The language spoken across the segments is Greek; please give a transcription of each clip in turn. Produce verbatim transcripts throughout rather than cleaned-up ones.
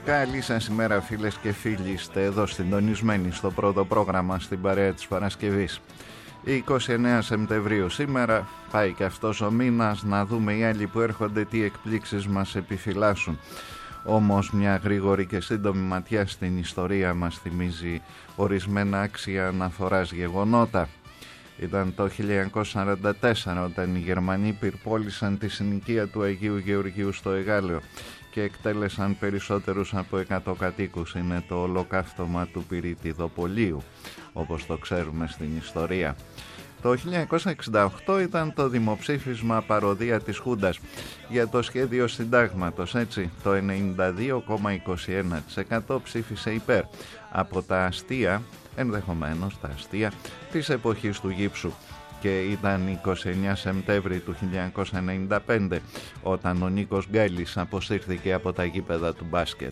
Καλή σας ημέρα φίλες και φίλοι, είστε εδώ συντονισμένοι στο πρώτο πρόγραμμα στην παρέα της Παρασκευής. είκοσι εννέα Σεπτεμβρίου σήμερα, πάει και αυτός ο μήνας, να δούμε οι άλλοι που έρχονται τι εκπλήξεις μας επιφυλάσσουν. Όμως μια γρήγορη και σύντομη ματιά στην ιστορία μας θυμίζει ορισμένα άξια αναφοράς γεγονότα. Ήταν το χίλια εννιακόσια σαράντα τέσσερα όταν οι Γερμανοί πυρπόλησαν τη συνοικία του Αγίου Γεωργίου στο Εγάλεο και εκτέλεσαν περισσότερους από εκατό κατοίκους. Είναι το ολοκαύτωμα του Πυρητιδοπολίου, όπως το ξέρουμε στην ιστορία. Το χίλια εννιακόσια εξήντα οκτώ ήταν το δημοψήφισμα παροδία της Χούντας για το σχέδιο συντάγματος. Έτσι, το ενενήντα δύο κόμμα είκοσι ένα τοις εκατό ψήφισε υπέρ. Από τα αστεία, ενδεχομένως τα αστεία της εποχής του γύψου. Και ήταν είκοσι εννέα Σεπτεμβρίου του χίλια εννιακόσια ενενήντα πέντε όταν ο Νίκος Γκάλης αποσύρθηκε από τα γήπεδα του μπάσκετ.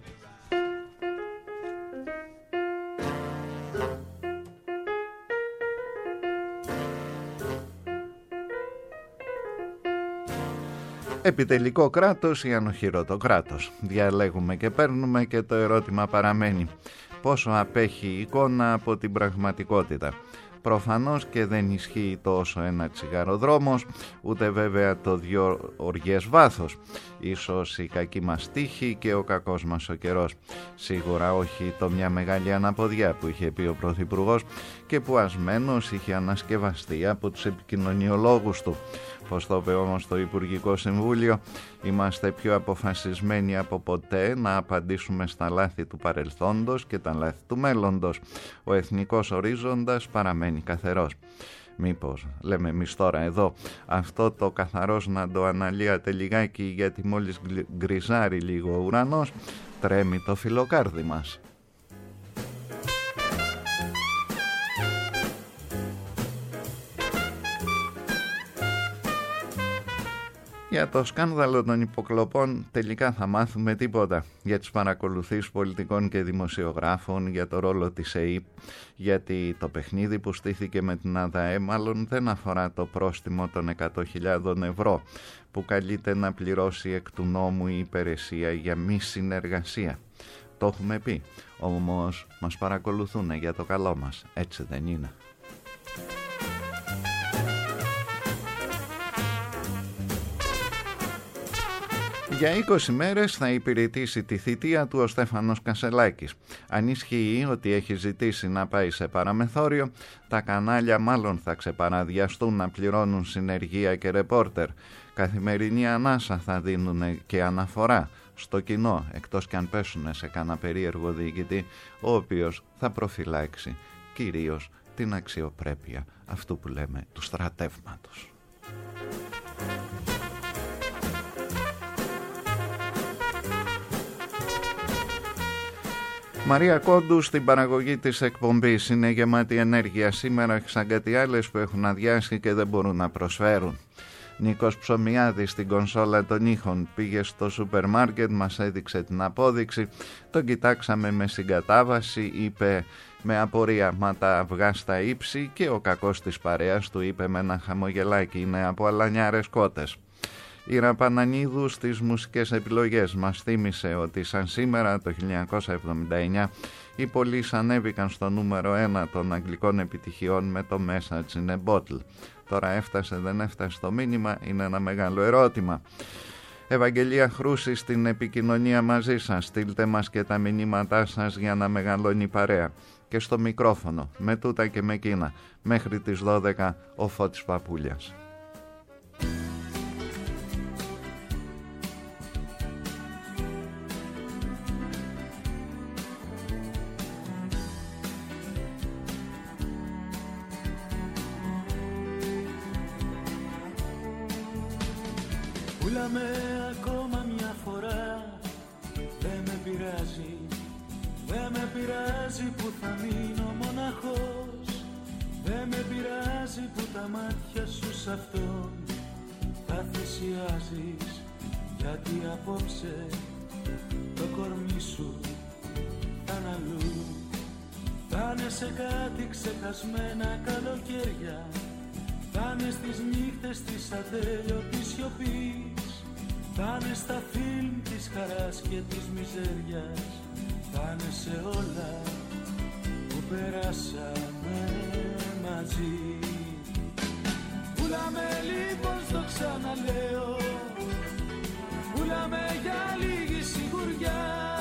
Επιτελικό κράτος ή ανοχήρωτο κράτος. Διαλέγουμε και παίρνουμε και το ερώτημα παραμένει. Πόσο απέχει η εικόνα από την πραγματικότητα? Προφανώς και δεν ισχύει τόσο ένα τσιγαροδρόμος, ούτε βέβαια το δυο οργές βάθος. Ίσως η κακή μας τύχη και ο κακός μας ο καιρός. Σίγουρα όχι το μια μεγάλη αναποδιά που είχε πει ο Πρωθυπουργός και που ασμένος είχε ανασκευαστεί από τους επικοινωνιολόγους του. Πώς το είπε όμως το Υπουργικό Συμβούλιο, είμαστε πιο αποφασισμένοι από ποτέ να απαντήσουμε στα λάθη του παρελθόντος και τα λάθη του μέλλοντος. Ο εθνικός ορίζοντας παραμένει καθαρός. Μήπως, λέμε εμείς τώρα εδώ, αυτό το καθαρός να το αναλύατε λιγάκι, γιατί μόλις γκριζάρει λίγο ο ουρανός, τρέμει το φιλοκάρδι μας. Για το σκάνδαλο των υποκλοπών τελικά θα μάθουμε τίποτα. Για τις παρακολουθήσεις πολιτικών και δημοσιογράφων, για το ρόλο της ΕΥΠ, γιατί το παιχνίδι που στήθηκε με την ΑΔΑΕ μάλλον δεν αφορά το πρόστιμο των εκατό χιλιάδων ευρώ που καλείται να πληρώσει εκ του νόμου η υπηρεσία για μη συνεργασία. Το έχουμε πει, όμως μας παρακολουθούν για το καλό μας, έτσι δεν είναι? Για είκοσι μέρες θα υπηρετήσει τη θητεία του ο Στέφανος Κασελάκης. Αν ισχύει ότι έχει ζητήσει να πάει σε παραμεθόριο, τα κανάλια μάλλον θα ξεπαραδιαστούν να πληρώνουν συνεργεία και ρεπόρτερ. Καθημερινή ανάσα θα δίνουν και αναφορά στο κοινό, εκτός κι αν πέσουν σε κανένα περίεργο διοικητή, ο οποίος θα προφυλάξει κυρίως την αξιοπρέπεια αυτού που λέμε του στρατεύματος. Μαρία Κόντου στην παραγωγή της εκπομπής. Είναι γεμάτη ενέργεια σήμερα, σαν κάτι άλλες που έχουν αδειάσει και δεν μπορούν να προσφέρουν. Νίκος Ψωμιάδης στην κονσόλα των ήχων. Πήγε στο σούπερ μάρκετ, μας έδειξε την απόδειξη, τον κοιτάξαμε με συγκατάβαση, είπε με απορία «Μα τα αυγά στα ύψη», και ο κακός της παρέας του είπε με ένα χαμογελάκι «Είναι από αλανιάρες κότες». Η Ραπανανίδου στις μουσικές επιλογές μας θύμισε ότι σαν σήμερα το χίλια εννιακόσια εβδομήντα εννιά οι Police ανέβηκαν στο νούμερο ένα των αγγλικών επιτυχιών με το Message in a Bottle. Τώρα έφτασε, δεν έφτασε το μήνυμα, είναι ένα μεγάλο ερώτημα. Ευαγγελία Χρούση στην επικοινωνία μαζί σας. Στείλτε μας και τα μηνύματά σας για να μεγαλώνει η παρέα. Και στο μικρόφωνο, με τούτα και με εκείνα, μέχρι τις δώδεκα ο Φώτης Παπούλιας. Πούλαμε ακόμα μια φορά, δεν με πειράζει, δεν με πειράζει που θα μείνω μοναχός, δεν με πειράζει που τα μάτια σου σ' αυτόν θα θυσιάζεις, γιατί απόψε το κορμί σου θα είναι αλλού, θα είναι σε κάτι ξεχασμένα καλοκαίρια, θα είναι στις νύχτες της ατέλειωτης σιωπής, Θα είναι στα φιλμ της χαράς και της μιζέριας, θα είναι σε όλα που περάσαμε μαζί. Πουλάμε λοιπόν, στο ξαναλέω, πουλάμε για λίγη σιγουριά,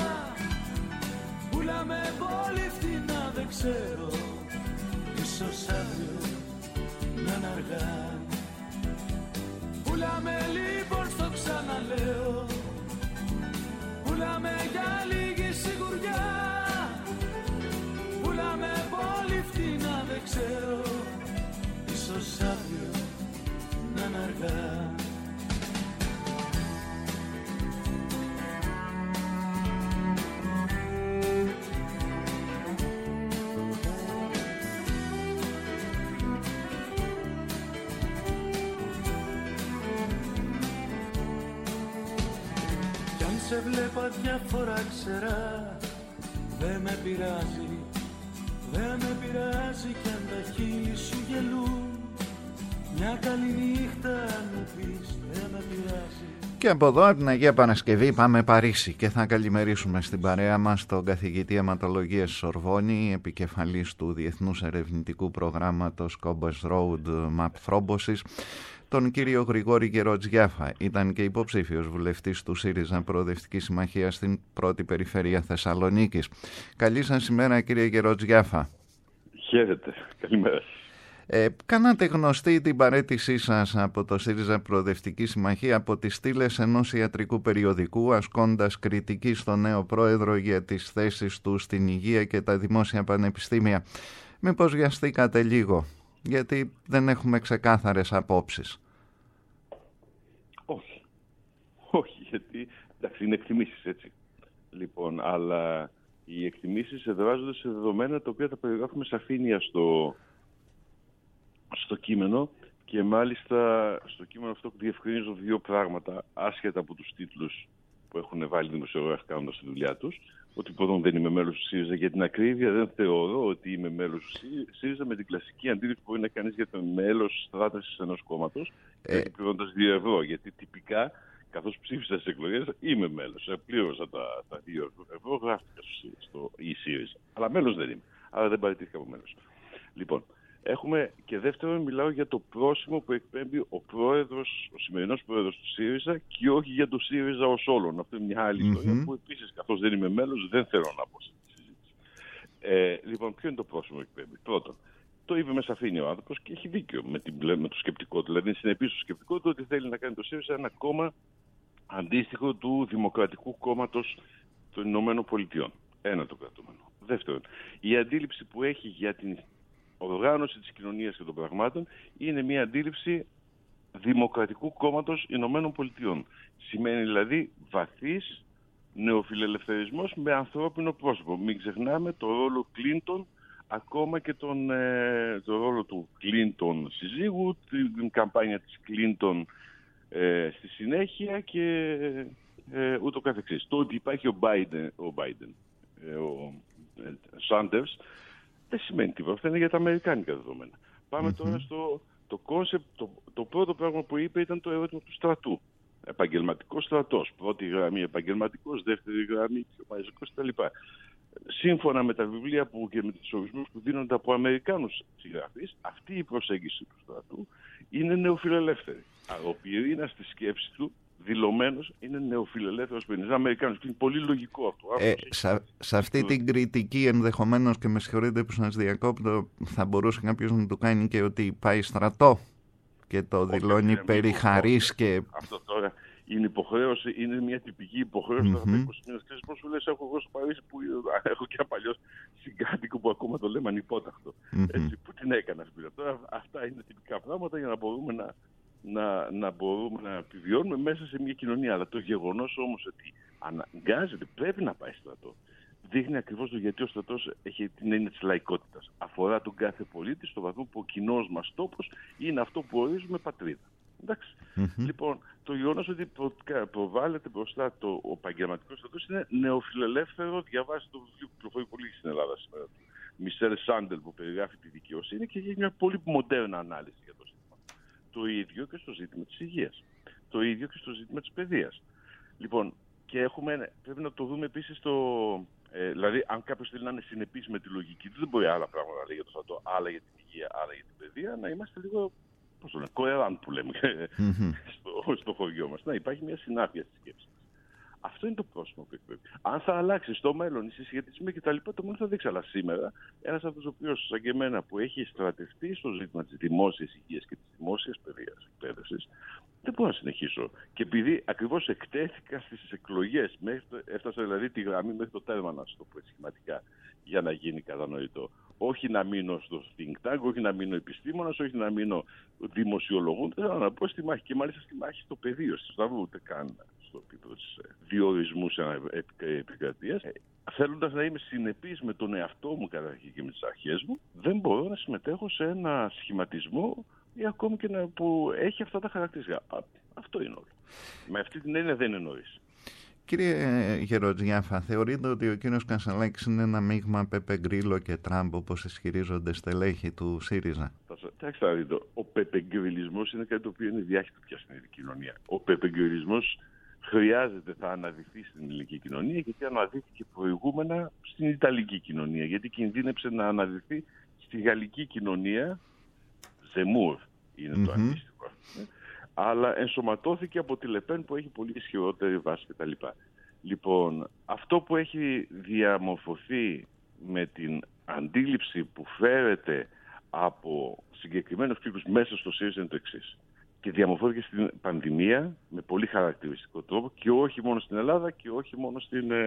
πουλάμε πολύ φτηνά, δεν ξέρω, ίσως αύριο να είναι αργά. Πουλάμε λοιπόν, στο ξαναλέω, πουλάμε για λίγη σιγουριά, πουλάμε πολύ φτηνά, δεν ξέρω, ίσως αύριο να είναι αργά. Σε βλέπα διάφορα ξερά, δεν με πειράζει, δεν με πειράζει κι αν τα χείλη σου γελούν. Μια καλή νύχτα μου πεις, δεν με πειράζει. Και από εδώ από την Αγία Παρασκευή πάμε Παρίσι και θα καλημερίσουμε στην παρέα μας τον καθηγητή αιματολογίας Σορβόνη, επικεφαλής του Διεθνούς Ερευνητικού Προγράμματος Cobas Road Map Thrombosis, τον κύριο Γρηγόρη Γεροτζιάφα. Ήταν και υποψήφιος βουλευτής του ΣΥΡΙΖΑ Προοδευτική Συμμαχία στην πρώτη περιφέρεια Θεσσαλονίκης. Καλή σας ημέρα, κύριε Γεροτζιάφα. Χαίρετε, καλημέρα. Ε, κάνατε γνωστή την παραίτησή σας από το ΣΥΡΙΖΑ Προοδευτική Συμμαχία από τις στήλες ενός ιατρικού περιοδικού, ασκώντας κριτική στο νέο πρόεδρο για τις θέσεις του στην υγεία και τα δημόσια πανεπιστήμια. Μήπως βιαστήκατε λίγο, γιατί δεν έχουμε ξεκάθαρες απόψεις? Όχι. Όχι, γιατί εντάξει, είναι εκτιμήσεις, έτσι. Λοιπόν, αλλά οι εκτιμήσεις εδράζονται σε δεδομένα τα οποία τα περιγράφουμε σαφήνεια στο, στο κείμενο και μάλιστα στο κείμενο αυτό διευκρινίζω δύο πράγματα άσχετα από τους τίτλους που έχουν βάλει οι δημοσιογράφοι κάνοντας τη δουλειά τους. Ότι πρώτον δεν είμαι μέλος του ΣΥΡΙΖΑ, για την ακρίβεια δεν θεωρώ ότι είμαι μέλος του ΣΥΡΙΖΑ με την κλασική αντίληψη που μπορεί να κάνεις για το μέλος στράτευσης ενός κόμματος ε... και πληρώνοντας δύο ευρώ. Γιατί τυπικά, καθώς ψήφισα στις εκλογές, είμαι μέλος. Πλήρωσα τα, τα δύο ευρώ, γράφτηκα στο ΣΥΡΙΖΑ. Αλλά μέλος δεν είμαι. Άρα δεν παραιτήθηκα από μέλος. Λοιπόν, έχουμε και δεύτερον, μιλάω για το πρόσημο που εκπέμπει ο πρόεδρος, ο σημερινός πρόεδρος του ΣΥΡΙΖΑ και όχι για το ΣΥΡΙΖΑ ως όλον. Αυτό είναι μια άλλη mm-hmm. ιστορία που επίσης, καθώς δεν είμαι μέλος, δεν θέλω να πω στη συζήτηση. Ε, λοιπόν, ποιο είναι το πρόσημο που εκπέμπει? Πρώτον, το είπε με σαφήνεια ο άνθρωπος και έχει δίκιο με, την, με το σκεπτικό του. Δηλαδή, είναι συνεπής στο σκεπτικό του ότι θέλει να κάνει το ΣΥΡΙΖΑ ένα κόμμα αντίστοιχο του Δημοκρατικού Κόμματος των Ηνωμένων Πολιτειών. Ένα το κρατούμενο. Δεύτερον, η αντίληψη που έχει για την οργάνωση της κοινωνίας και των πραγμάτων είναι μια αντίληψη Δημοκρατικού Κόμματος Ηνωμένων Πολιτειών. Σημαίνει δηλαδή βαθύς νεοφιλελευθερισμός με ανθρώπινο πρόσωπο. Μην ξεχνάμε το ρόλο Κλίντον, ακόμα και τον, ε, το ρόλο του Κλίντον συζύγου, την καμπάνια της Κλίντον ε, στη συνέχεια και ε, ούτω καθεξής. Το ότι υπάρχει ο Biden, ο, Biden, ε, ο ε, Sanders, δεν σημαίνει τίποτα. Αυτά είναι για τα αμερικάνικα δεδομένα. Πάμε mm-hmm. τώρα στο το concept. Το, το πρώτο πράγμα που είπε ήταν το ερώτημα του στρατού. Επαγγελματικός στρατός. Πρώτη γραμμή επαγγελματικός, δεύτερη γραμμή μαζικός κτλ. Σύμφωνα με τα βιβλία που και με τους ορισμούς που δίνονται από Αμερικάνους συγγραφείς, αυτή η προσέγγιση του στρατού είναι νεοφιλελεύθερη. Αλλά ο πυρήνας της σκέψης του δηλωμένος είναι νεοφιλελεύθερος πυρήνας Αμερικάνος και είναι πολύ λογικό αυτό. Ε, σε, σε αυτή το... την κριτική ενδεχομένως, και με συγχωρείτε που σας διακόπτω, θα μπορούσε κάποιος να του κάνει και ότι πάει στρατό και το Όχι, δηλώνει περί χαρίς και... Αυτό τώρα είναι υποχρέωση, είναι μια τυπική υποχρέωση mm-hmm. των είκοσι μήνες κρίσης. Πώς σου λες, έχω εγώ στο Παρίσι που έχω και ένα παλιό συγκάτοικο που ακόμα το λέμε ανυπόταχτο. Mm-hmm. Έτσι, που την έκανα σπίτι. Τώρα αυτά είναι τυπικά πράγματα για να μπορούμε να, να, να μπορούμε να επιβιώνουμε μέσα σε μια κοινωνία. Αλλά το γεγονός όμως ότι αναγκάζεται, πρέπει να πάει στρατό, δείχνει ακριβώς το γιατί ο στρατός έχει την έννοια της λαϊκότητας. Αφορά τον κάθε πολίτη στο βαθμό που ο κοινός μας τόπος είναι αυτό που ορίζουμε πατρίδα. Εντάξει. Mm-hmm. Λοιπόν, το γεγονός ότι προ, προβάλλεται μπροστά το ο επαγγελματικός στρατός είναι νεοφιλελεύθερο. Διαβάσει το βιβλίο που κυκλοφορεί πολύ στην Ελλάδα σήμερα, του Μισελ Σάντελ, που περιγράφει τη δικαιοσύνη και έχει μια πολύ μοντέρνα ανάλυση για το ζήτημα. Το ίδιο και στο ζήτημα της υγείας. Το ίδιο και στο ζήτημα της παιδείας. Λοιπόν, και έχουμε, πρέπει να το δούμε επίσης το. Ε, δηλαδή, αν κάποιος θέλει να είναι συνεπής με τη λογική του, δεν μπορεί άλλα πράγματα να λέει για το στρατό, άλλα για την υγεία, άλλα για την παιδεία, να είμαστε λίγο. Πώς το λένε, κοεράν που λέμε mm-hmm. στο, στο χωριό μας. Να υπάρχει μια συνάφεια στη σκέψη. Αυτό είναι το πρόσωπο που εκπέμπει. Αν θα αλλάξει στο μέλλον οι συσχετισμοί κτλ., το μέλλον θα δείξει. Αλλά σήμερα, ένας από τους οποίους, σαν και εμένα, που έχει στρατευτεί στο ζήτημα της δημόσιας υγείας και της δημόσιας παιδείας, εκπαίδευσης, δεν μπορώ να συνεχίσω. Και επειδή ακριβώς εκτέθηκα στις εκλογές, έφτασα δηλαδή τη γραμμή μέχρι το τέρμα, να σου το πω σχηματικά, για να γίνει κατανοητό. Όχι να μείνω στο think tank, όχι να μείνω επιστήμονας, όχι να μείνω δημοσιολογούντα, αλλά να πω στη μάχη. Και μάλιστα στη μάχη στο πεδίο, στη Σταυρού, ούτε καν στο επίπεδο της διορισμού επικρατείας. Θέλοντας να είμαι συνεπής με τον εαυτό μου καταρχήν και με τις αρχές μου, δεν μπορώ να συμμετέχω σε ένα σχηματισμό ή ακόμη και να, που έχει αυτά τα χαρακτηριστικά. Α, αυτό είναι όλο. Με αυτή την έννοια δεν είναι νωρίς. Κύριε Γεροτζιάφα, θεωρείτε ότι ο κύριος Κασελάκης είναι ένα μείγμα Πέπε Γκρίλο και Τραμπ, όπως ισχυρίζονται στελέχη του ΣΥΡΙΖΑ? Κοιτάξτε να δείτε, ο πεπεγκριλισμός είναι κάτι το οποίο είναι διάχυτο πια στην ελληνική κοινωνία. Ο πεπεγκριλισμός χρειάζεται, θα αναδειχθεί στην ελληνική κοινωνία, γιατί αναδείχθηκε προηγούμενα στην ιταλική κοινωνία, γιατί κινδύνεψε να αναδειχθεί στη γαλλική κοινωνία. Ζεμούρ είναι mm-hmm. το αντίστοιχο. Αλλά ενσωματώθηκε από τη Λεπέν που έχει πολύ ισχυρότερη βάση κτλ. Λοιπόν, αυτό που έχει διαμορφωθεί με την αντίληψη που φέρεται από συγκεκριμένους κύκλους μέσα στο ΣΥΡΙΖΑ είναι το εξής. Και διαμορφώθηκε στην πανδημία με πολύ χαρακτηριστικό τρόπο και όχι μόνο στην Ελλάδα και όχι μόνο στην, ε,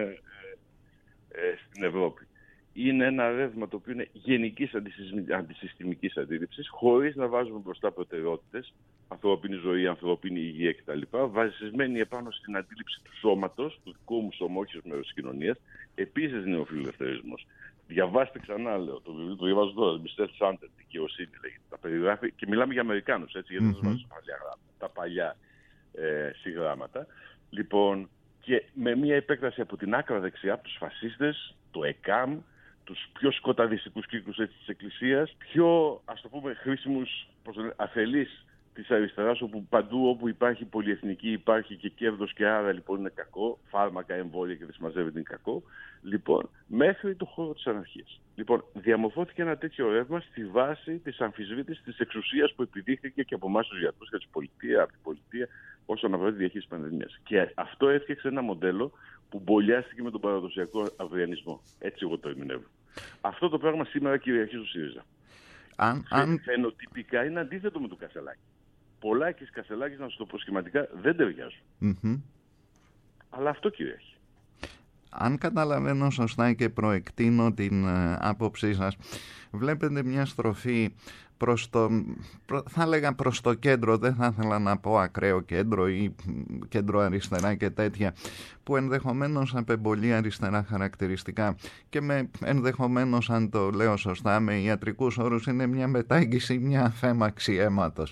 ε, στην Ευρώπη. Είναι ένα ρεύμα το οποίο είναι γενικής αντισυστημικής αντίληψης, χωρίς να βάζουμε μπροστά προτεραιότητες, ανθρώπινη ζωή, ανθρώπινη υγεία κτλ. Βασισμένη επάνω στην αντίληψη του σώματος, του δικού μου σώμα, όχι ως μέρος της κοινωνίας. Επίσης νεοφιλελευθερισμός. Διαβάστε ξανά, λέω, το βιβλίο το διαβάζω τώρα, Μισελ Σάντερ, δικαιοσύνη λέγεται. Τα περιγράφει και μιλάμε για Αμερικάνους, έτσι, γιατί δεν mm-hmm. παλιά γράμματα, τα παλιά ε, συγγράμματα. Λοιπόν, και με μια επέκταση από την άκρα δεξιά, από τους φασίστες, το ΕΚΑΜ, τους πιο σκοταδιστικούς κύκλους της Εκκλησίας, πιο, ας το πούμε, χρήσιμους, αφελείς της αριστεράς, όπου παντού όπου υπάρχει πολυεθνική υπάρχει και κέρδος και άρα λοιπόν είναι κακό, φάρμακα, εμβόλια και δεν συμμαζεύεται είναι κακό, λοιπόν, μέχρι το χώρο της αναρχίας. Λοιπόν, διαμορφώθηκε ένα τέτοιο ρεύμα στη βάση της αμφισβήτησης της εξουσίας που επιδείχθηκε και από εμάς τους γιατρούς και από την πολιτεία, από την πολιτεία όσον αφορά τη διαχείριση της πανδημίας. Και αυτό έφτιαξε ένα μοντέλο που μπολιάστηκε με τον παραδοσιακό αυριανισμό. Έτσι εγώ το ερμηνεύω. Αυτό το πράγμα σήμερα κυριαρχεί στο ΣΥΡΙΖΑ. Αν, αν... Φαινοτυπικά είναι αντίθετο με τον Κασελάκη. Πολάκης, Κασελάκης, να σου το πω σχηματικά, δεν ταιριάζουν. Mm-hmm. Αλλά αυτό κυριαρχεί. Αν καταλαβαίνω σωστά και προεκτείνω την ε, άποψή σας, βλέπετε μια στροφή προς το, προ, θα έλεγα προς το κέντρο, δεν θα ήθελα να πω ακραίο κέντρο ή κέντρο αριστερά και τέτοια, που ενδεχομένως απεμπολεί αριστερά χαρακτηριστικά και με ενδεχομένως, αν το λέω σωστά, με ιατρικούς όρους είναι μια μετάγγιση, μια αφέμαξη αίματος.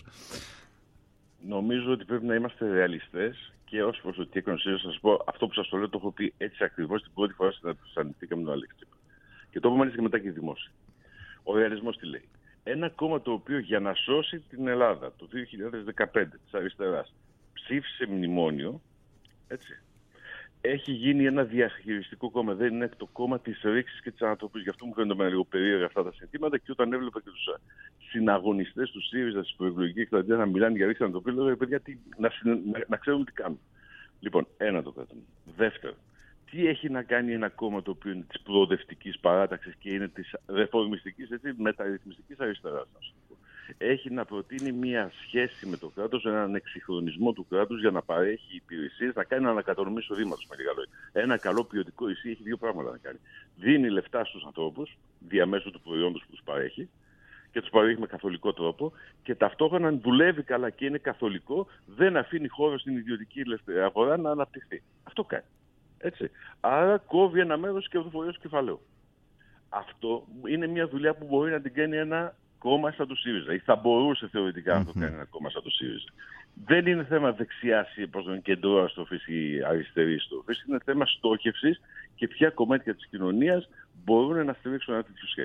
Νομίζω ότι πρέπει να είμαστε ρεαλιστές και ως προς το τι έκανε θα σας πω, αυτό που σας το λέω το έχω πει έτσι ακριβώς την πρώτη φορά που συναντηθήκαμε με τον Αλέξη Τσίπρα. Και το είπαμε και μετά και δημόσια. Ο ρεαλισμός τι λέει? Ένα κόμμα το οποίο για να σώσει την Ελλάδα το δύο χιλιάδες δεκαπέντε της αριστεράς ψήφισε μνημόνιο, έτσι, έχει γίνει ένα διαχειριστικό κόμμα. Δεν είναι το κόμμα της ρήξης και της ανατροπής. Γι' αυτό μου φαίνονται με λίγο περίεργα αυτά τα συνθήματα. Και όταν έβλεπα και τους συναγωνιστές του ΣΥΡΙΖΑ στην προεκλογική εκστρατεία να μιλάνε για ρήξη και ανατροπή, λέω, παιδιά, τι, να, να, να ξέρουμε τι κάνουν. Λοιπόν, ένα το κρατούμε. Δεύτερο, τι έχει να κάνει ένα κόμμα το οποίο είναι της προοδευτικής παράταξης και είναι της ρεφορμιστικής, έτσι, μεταρρυθμιστικής αριστεράς. Έχει να προτείνει μια σχέση με το κράτος, έναν εξυγχρονισμό του κράτους για να παρέχει υπηρεσίες, να κάνει ανακατανομή εισοδήματος με λίγα λόγια. Ένα καλό ποιοτικό νησί έχει δύο πράγματα να κάνει. Δίνει λεφτά στους ανθρώπους, διαμέσου του προϊόντος που τους παρέχει, και τους παρέχει με καθολικό τρόπο, και ταυτόχρονα δουλεύει καλά και είναι καθολικό, δεν αφήνει χώρο στην ιδιωτική αγορά να αναπτυχθεί. Αυτό κάνει. Έτσι. Άρα κόβει ένα μέρος της κερδοφορίας του κεφαλαίου. Αυτό είναι μια δουλειά που μπορεί να την κάνει ένα κόμμα σαν το ΣΥΡΙΖΑ, ή θα μπορούσε θεωρητικά mm-hmm. να το κάνει ένα κόμμα σαν το ΣΥΡΙΖΑ. Δεν είναι θέμα δεξιάς ή κεντρώας στροφής ή αριστερής στροφής, είναι θέμα στόχευσης και ποια κομμάτια της κοινωνίας μπορούν να στηρίξουν ένα τέτοιο σχέδιο. Το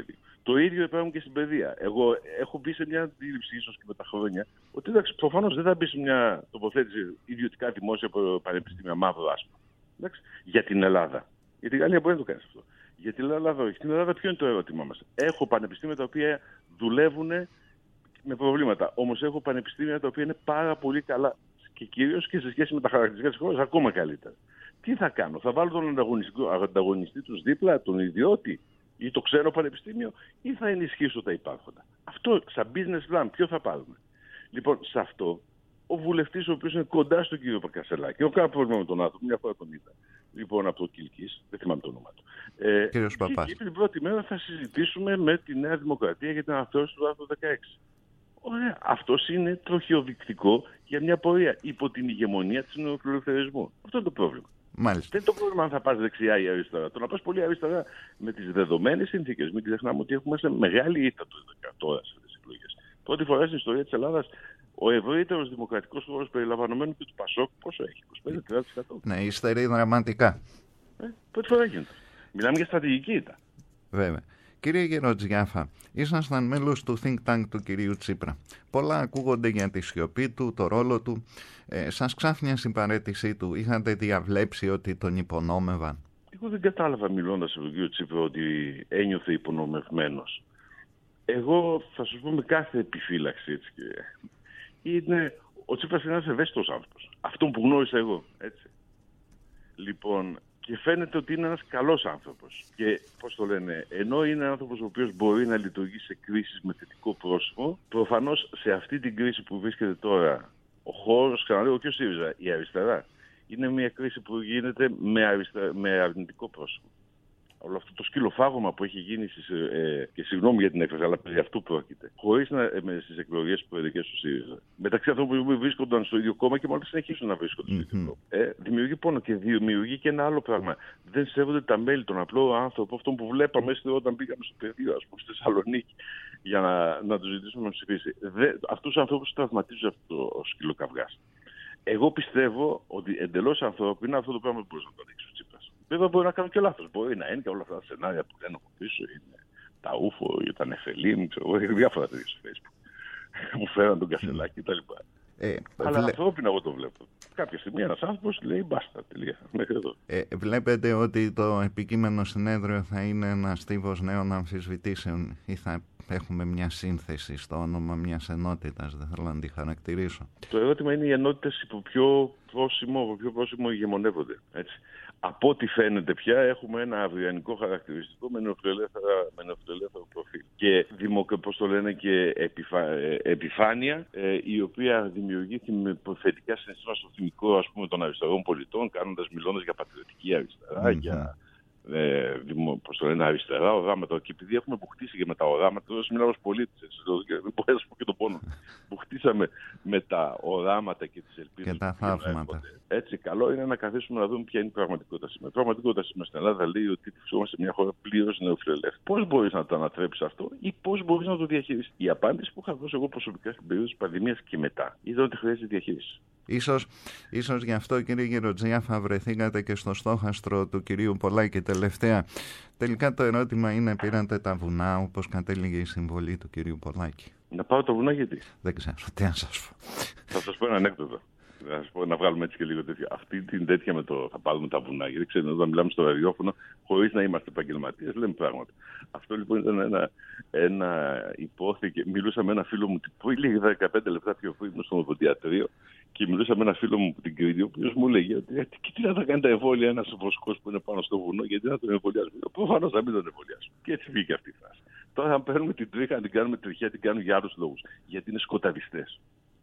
Το ίδιο υπάρχουν και στην παιδεία. Εγώ έχω μπει σε μια αντίληψη, ίσως και με τα χρόνια, ότι εντάξει, προφανώς δεν θα μπει σε μια τοποθέτηση ιδιωτικά δημόσια πανεπιστήμια μαύρο άσπρο. Εντάξει, για την Ελλάδα. Για την Γαλλία μπορεί να το κάνει αυτό. Για την Ελλάδα όχι. Στην Ελλάδα ποιο είναι το ερώτημά μας? Έχω πανεπιστήμια τα οποία δουλεύουν με προβλήματα. Όμως έχω πανεπιστήμια τα οποία είναι πάρα πολύ καλά και κυρίως και σε σχέση με τα χαρακτηριστικά της χώρας ακόμα καλύτερα. Τι θα κάνω? Θα βάλω τον ανταγωνιστή τους δίπλα, τον ιδιώτη ή το ξένο πανεπιστήμιο, ή θα ενισχύσω τα υπάρχοντα? Αυτό σαν business plan ποιο θα πάρουμε? Λοιπόν, σε αυτό ο βουλευτής ο οποίος είναι κοντά στον κύριο Κασελάκη, έχω κανένα πρόβλημα με τον άνθρωπο, μια φορά τον είδα. Λοιπόν, από το Κιλκής, δεν θυμάμαι το όνομα του. Ε, Κύριος Παπάς. Και την πρώτη μέρα θα συζητήσουμε με τη Νέα Δημοκρατία για την αναθεώρηση του άρθρου δεκαέξι. Ωραία. Αυτός είναι τροχιοδεικτικό για μια πορεία υπό την ηγεμονία του νεοφιλελευθερισμού. Αυτό είναι το πρόβλημα. Μάλιστα. Δεν είναι το πρόβλημα αν θα πας δεξιά ή αριστερά. Το να πας πολύ αριστερά με τις δεδομένες συνθήκες. Μην ξεχνάμε ότι έχουμε σε μεγάλη ήττα το δέκα τώρα σε αυτές τις εκλογές. Πρώτη φορά στην ιστορία της Ελλάδας ο ευρύτερος δημοκρατικός χώρος περιλαμβανομένου και του Πασόκ πόσο έχει? είκοσι πέντε με τριάντα τοις εκατό. Ναι, υστερεί δραματικά. Ε, πρώτη φορά γίνεται. Μιλάμε για στρατηγική ήττα. Βέβαια. Κύριε Γεροτζιάφα, ήσασταν μέλος του think tank του κυρίου Τσίπρα. Πολλά ακούγονται για τη σιωπή του, το ρόλο του. Ε, σας ξάφνιασε η παραίτησή του? Είχατε διαβλέψει ότι τον υπονόμευαν? Εγώ δεν κατάλαβα μιλώντας με τον κύριο Τσίπρα ότι ένιωθε υπονομευμένος. Εγώ θα σου πω με κάθε επιφύλαξη, έτσι, και είναι ο Τσίπρας είναι ένας ευαίσθητος άνθρωπος. Αυτόν που γνώρισα εγώ, έτσι. Λοιπόν, και φαίνεται ότι είναι ένας καλός άνθρωπος. Και πώς το λένε, ενώ είναι άνθρωπος ο οποίος μπορεί να λειτουργεί σε κρίσεις με θετικό πρόσωπο, προφανώς σε αυτή την κρίση που βρίσκεται τώρα ο χώρος, ξαναλέω και ο ΣΥΡΙΖΑ, η αριστερά, είναι μια κρίση που γίνεται με, αριστερά, με αρνητικό πρόσωπο. Όλο αυτό το σκυλοφάγωμα που έχει γίνει στις, ε, και συγγνώμη για την έκφραση, αλλά περί αυτού πρόκειται. Χωρίς να, ε, στις εκλογές προεδρικές του ΣΥΡΙΖΑ. Μεταξύ αυτών που βρίσκονταν στο ίδιο κόμμα και μάλλον συνεχίζουν να βρίσκονται στο ίδιο κόμμα. Ε, δημιουργεί πόνο και δημιουργεί και ένα άλλο πράγμα. Δεν σέβονται τα μέλη, τον απλό άνθρωπο, αυτόν που βλέπαμε όταν πήγαμε στο πεδίο, ας πούμε, στη Θεσσαλονίκη, για να, να του ζητήσουμε να ψηφίσει. Αυτούς τους ανθρώπους τραυματίζουν αυτό ο σκυλοκαυγάς. Εγώ πιστεύω ότι εντελώς ανθρώπινα αυτό το πράγμα δεν μπορεί να το ανοίξει ο Τσίπρας. Βέβαια μπορεί να κάνω και λάθος. Μπορεί να είναι και όλα αυτά τα σενάρια που λένε από πίσω, είναι τα ούφο, τα νεφελίμ, ξέρω εγώ, διάφορα τέτοια στο Facebook. Μου φέραν τον Κασελάκη κτλ. Ε, Αλλά βλέ... ανθρώπινα εγώ το βλέπω. Κάποια στιγμή ένας άνθρωπος λέει μπάστα, τελεία, μέχρι εδώ. Ε, βλέπετε ότι το επικείμενο συνέδριο θα είναι ένα στίβος νέων αμφισβητήσεων ή θα έχουμε μια σύνθεση στο όνομα μιας ενότητας? Δεν θέλω να τη χαρακτηρίσω. Το ερώτημα είναι οι ενότητες υπό ποιο πρόσημο, ποιο πρόσημο ηγεμονεύονται. Έτσι. Από ό,τι φαίνεται πια έχουμε ένα αυριανικό χαρακτηριστικό με νεοφιλελεύθερο προφίλ. Και δημοκ... πώς το λένε, και επιφα... επιφάνεια, ε, η οποία δημιουργήθηκε με θετικά συναισθήματα στο θυμικό, ας πούμε, των αριστερών πολιτών, κάνοντας, μιλώντας για πατριωτική αριστερά, mm-hmm. για ε, δημο... πώς το λένε, αριστερά οράματα. Και επειδή έχουμε μπουχτίσει και με τα οράματα, τώρα μιλάω ως πολίτης, δεν μπορώ να σου πω και τον πόνο. Μπουχτίσαμε με τα οράματα και τις ελπίδες. Και τα θαύματα. Έτσι, καλό είναι να καθίσουμε να δούμε ποια είναι η πραγματικότητα σήμερα. Η πραγματικότητα σήμερα στην Ελλάδα λέει ότι βρισκόμαστε σε μια χώρα πλήρως νεοφιλελεύθερη. Πώς μπορείς να το ανατρέψεις αυτό ή πώς μπορείς να το διαχειριστείς? Η απάντηση που είχα δώσει εγώ προσωπικά στην περίοδο της πανδημίας και μετά ήταν ότι χρειάζεται διαχείριση. Ίσως, ίσως γι' αυτό, κύριε Γεροτζιάφα, βρεθήκατε και στο στόχαστρο του κυρίου Πολάκη τελευταία. Τελικά το ερώτημα είναι, πήρατε τα βουνά όπως κατέληγε η συμβολή του κυρίου Πολάκη? Να πάω τα βουνά γιατί? Δεν ξέρω, τι να σας πω. Θα σας πω ένα ανέκδοτο. Να σας πω, να βγάλουμε έτσι και λίγο τέτοια. Αυτή την τέτοια με το θα πάρουμε τα βουνά. Γιατί ξέρετε, όταν μιλάμε στο ραδιόφωνο, χωρίς να είμαστε επαγγελματίες, λέμε πράγματα. Αυτό λοιπόν ήταν ένα, ένα υπόθηκε. Μιλούσα με ένα φίλο μου που λίγη δεκαπέντε λεπτά πιο πριν ήμουν στο οδοντιατρίο και μιλούσα με ένα φίλο μου που την Κρήτη, ο οποίος μου λέγε ότι και τι να θα κάνει τα εμβόλια ένας βοσκός που είναι πάνω στο βουνό, γιατί να τον εμβολιάσουμε? Προφανώς να μην τον εμβολιάσουμε. Και έτσι βγήκε αυτή η φράση. Τώρα, αν παίρνουμε την τρίχα, να την κάνουμε τριχιά, την κάνουμε για άλλους λόγους. Γιατί είναι σκοταδιστές.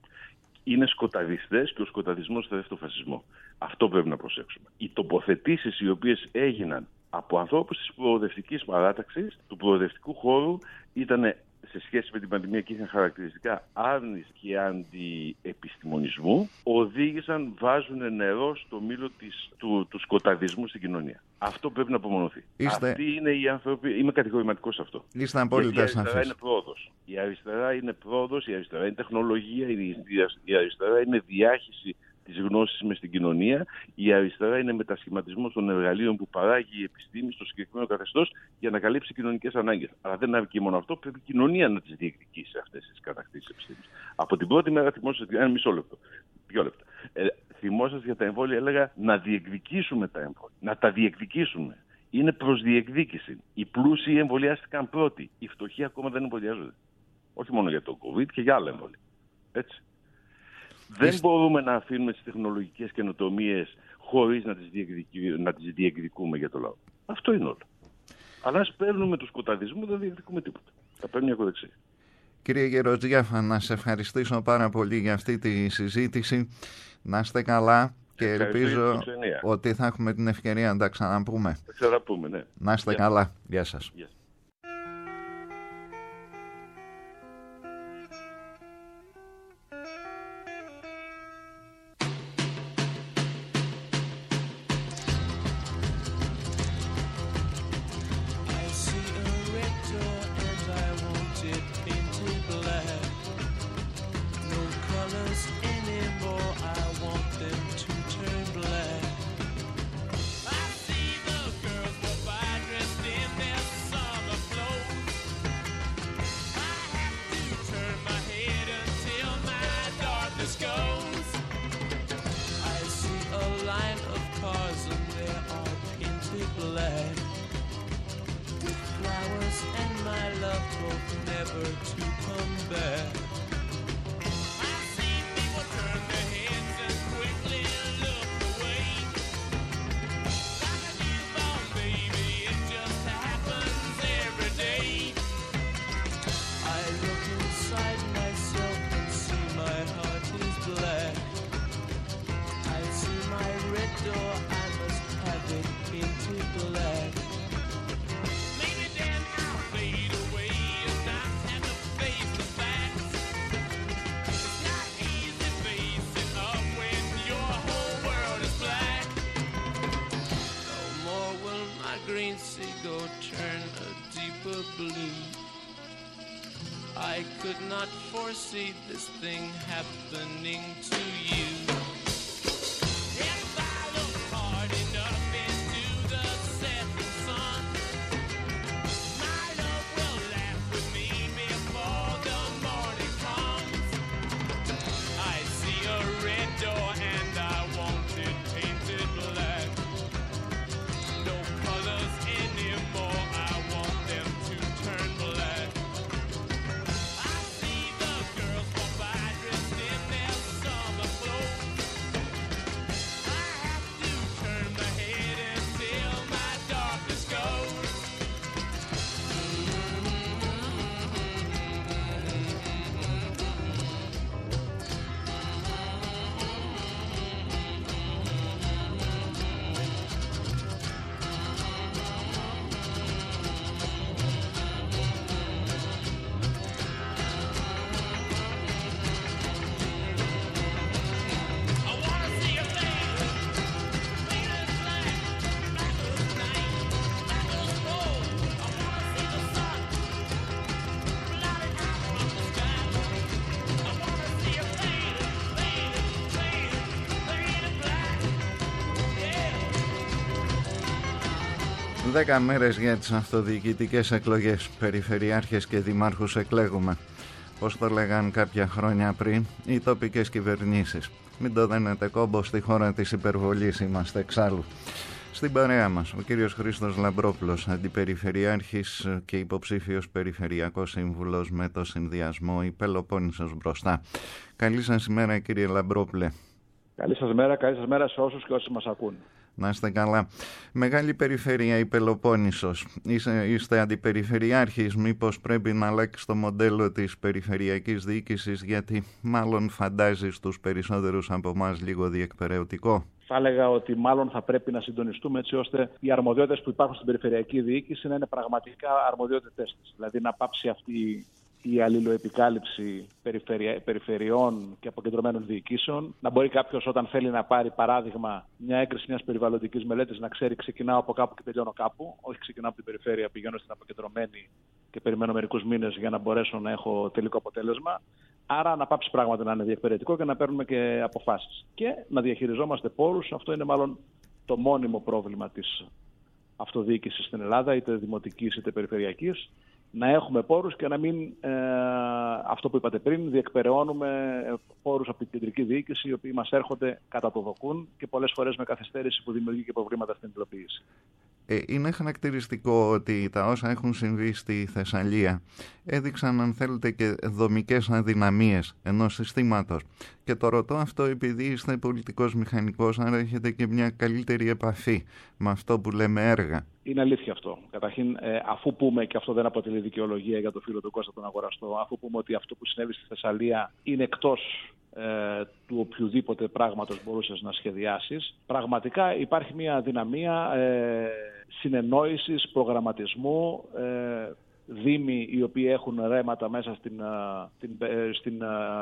Είναι σκοταδιστές και ο σκοταδισμός θα δει το φασισμό. Αυτό πρέπει να προσέξουμε. Οι τοποθετήσεις οι οποίες έγιναν από ανθρώπους της προοδευτικής παράταξης, του προοδευτικού χώρου, ήταν σε σχέση με την πανδημία και είχαν χαρακτηριστικά άρνηση και αντιεπιστημονισμού, οδήγησαν, βάζουν νερό στο μήλο της, του, του σκοταδισμού στην κοινωνία. Αυτό πρέπει να απομονωθεί. Είστε... Αυτοί είναι οι άνθρωποι. Είμαι κατηγορηματικός σε αυτό. Είστε απόλυτα σαφής. Η αριστερά είναι πρόοδος. Η αριστερά είναι πρόοδος, η αριστερά είναι τεχνολογία, η αριστερά είναι διάχυση τις γνώσεις μες στην κοινωνία. Η αριστερά είναι μετασχηματισμός των εργαλείων που παράγει η επιστήμη στο συγκεκριμένο καθεστώς για να καλύψει κοινωνικές ανάγκες. Αλλά δεν αρκεί μόνο αυτό, πρέπει η κοινωνία να τις διεκδικήσει αυτές τις κατακτήσεις επιστήμης. Από την πρώτη μέρα θυμόσαστε, ένα μισό λεπτό, δύο λεπτά. Ε, θυμόσαστε για τα εμβόλια, έλεγα να διεκδικήσουμε τα εμβόλια, να τα διεκδικήσουμε. Είναι προς διεκδίκηση. Οι πλούσιοι εμβολιάστηκαν πρώτοι. Οι φτωχοί ακόμα δεν εμβολιάζονται. Όχι μόνο για το COVID και για άλλα εμβόλια. Έτσι. Δεν μπορούμε να αφήνουμε τις τεχνολογικές καινοτομίες χωρίς να τις, διεκδικη... να τις διεκδικούμε για το λαό. Αυτό είναι όλο. Αλλά ας παίρνουμε τους σκοταδισμούς, δεν διεκδικούμε τίποτα. Θα παίρνει μια δεξί. Κύριε Γεροτζιάφα, να σε ευχαριστήσω πάρα πολύ για αυτή τη συζήτηση. Να είστε καλά και ελπίζω ότι θα έχουμε την ευκαιρία να τα ξαναπούμε. Θα ξαναπούμε, ναι. Να είστε καλά. Γεια σας. Γεια. I could not foresee this thing happening to you. If I look hard enough into the setting sun, my love will laugh with me before the morning comes. I see a red door and I want it painted black. No colors anymore, I want them to turn black. Δέκα μέρες για τις αυτοδιοικητικές εκλογές. Περιφερειάρχες και δημάρχους εκλέγουμε. Πώς το λέγαν κάποια χρόνια πριν οι τοπικές κυβερνήσεις. Μην το δένετε κόμπο, στη χώρα της υπερβολής είμαστε εξάλλου. Στην παρέα μας ο κύριος Χρήστος Λαμπρόπουλος, αντιπεριφερειάρχης και υποψήφιος περιφερειακός σύμβουλος με το συνδυασμό η Πελοπόννησος μπροστά. Καλή σας ημέρα κύριε Λαμπρόπουλε. Καλή σας μέρα, καλή σας μέρα σε όσους και όσοι μας ακούν. Να είστε καλά. Μεγάλη περιφέρεια η Πελοπόννησος. Είστε, είστε αντιπεριφερειάρχης, μήπως πρέπει να αλλάξει το μοντέλο της περιφερειακής διοίκησης, γιατί μάλλον φαντάζει στους περισσότερους από εμάς λίγο διεκπεραιωτικό. Θα έλεγα ότι μάλλον θα πρέπει να συντονιστούμε έτσι ώστε οι αρμοδιότητες που υπάρχουν στην περιφερειακή διοίκηση να είναι πραγματικά αρμοδιότητες της. Δηλαδή να πάψει αυτή η αλληλοεπικάλυψη περιφερεια... περιφερειών και αποκεντρωμένων διοικήσεων. Να μπορεί κάποιος όταν θέλει να πάρει παράδειγμα μια έγκριση μιας περιβαλλοντικής μελέτης να ξέρει ξεκινάω από κάπου και τελειώνω κάπου. Όχι ξεκινάω από την περιφέρεια, πηγαίνω στην αποκεντρωμένη και περιμένω μερικούς μήνες για να μπορέσω να έχω τελικό αποτέλεσμα. Άρα να πάψει πράγματι να είναι διεκπαιρεωτικό και να παίρνουμε και αποφάσεις. Και να διαχειριζόμαστε πόρους. Αυτό είναι μάλλον το μόνιμο πρόβλημα της αυτοδιοίκησης στην Ελλάδα, είτε δημοτικής είτε περιφερειακής. Να έχουμε πόρους και να μην, ε, αυτό που είπατε πριν, διεκπεραιώνουμε πόρους από την κεντρική διοίκηση, οι οποίοι μας έρχονται κατά το δοκούν και πολλές φορές με καθυστέρηση που δημιουργεί και προβλήματα στην υλοποίηση. Ε, είναι χαρακτηριστικό ότι τα όσα έχουν συμβεί στη Θεσσαλία έδειξαν, αν θέλετε, και δομικές αδυναμίες ενός συστήματος. Και το ρωτώ αυτό επειδή είστε πολιτικός μηχανικός, άρα έχετε και μια καλύτερη επαφή με αυτό που λέμε έργα. Είναι αλήθεια αυτό. Καταρχήν, ε, αφού πούμε, και αυτό δεν αποτελεί δικαιολογία για το φίλο του Κώστα τον Αγοραστό, αφού πούμε ότι αυτό που συνέβη στη Θεσσαλία είναι εκτός ε, του οποιοδήποτε πράγματος μπορούσες να σχεδιάσεις, πραγματικά υπάρχει μια αδυναμία ε, συνεννόησης, προγραμματισμού, ε, δήμοι οι οποίοι έχουν ρέματα μέσα στην, στην, στην,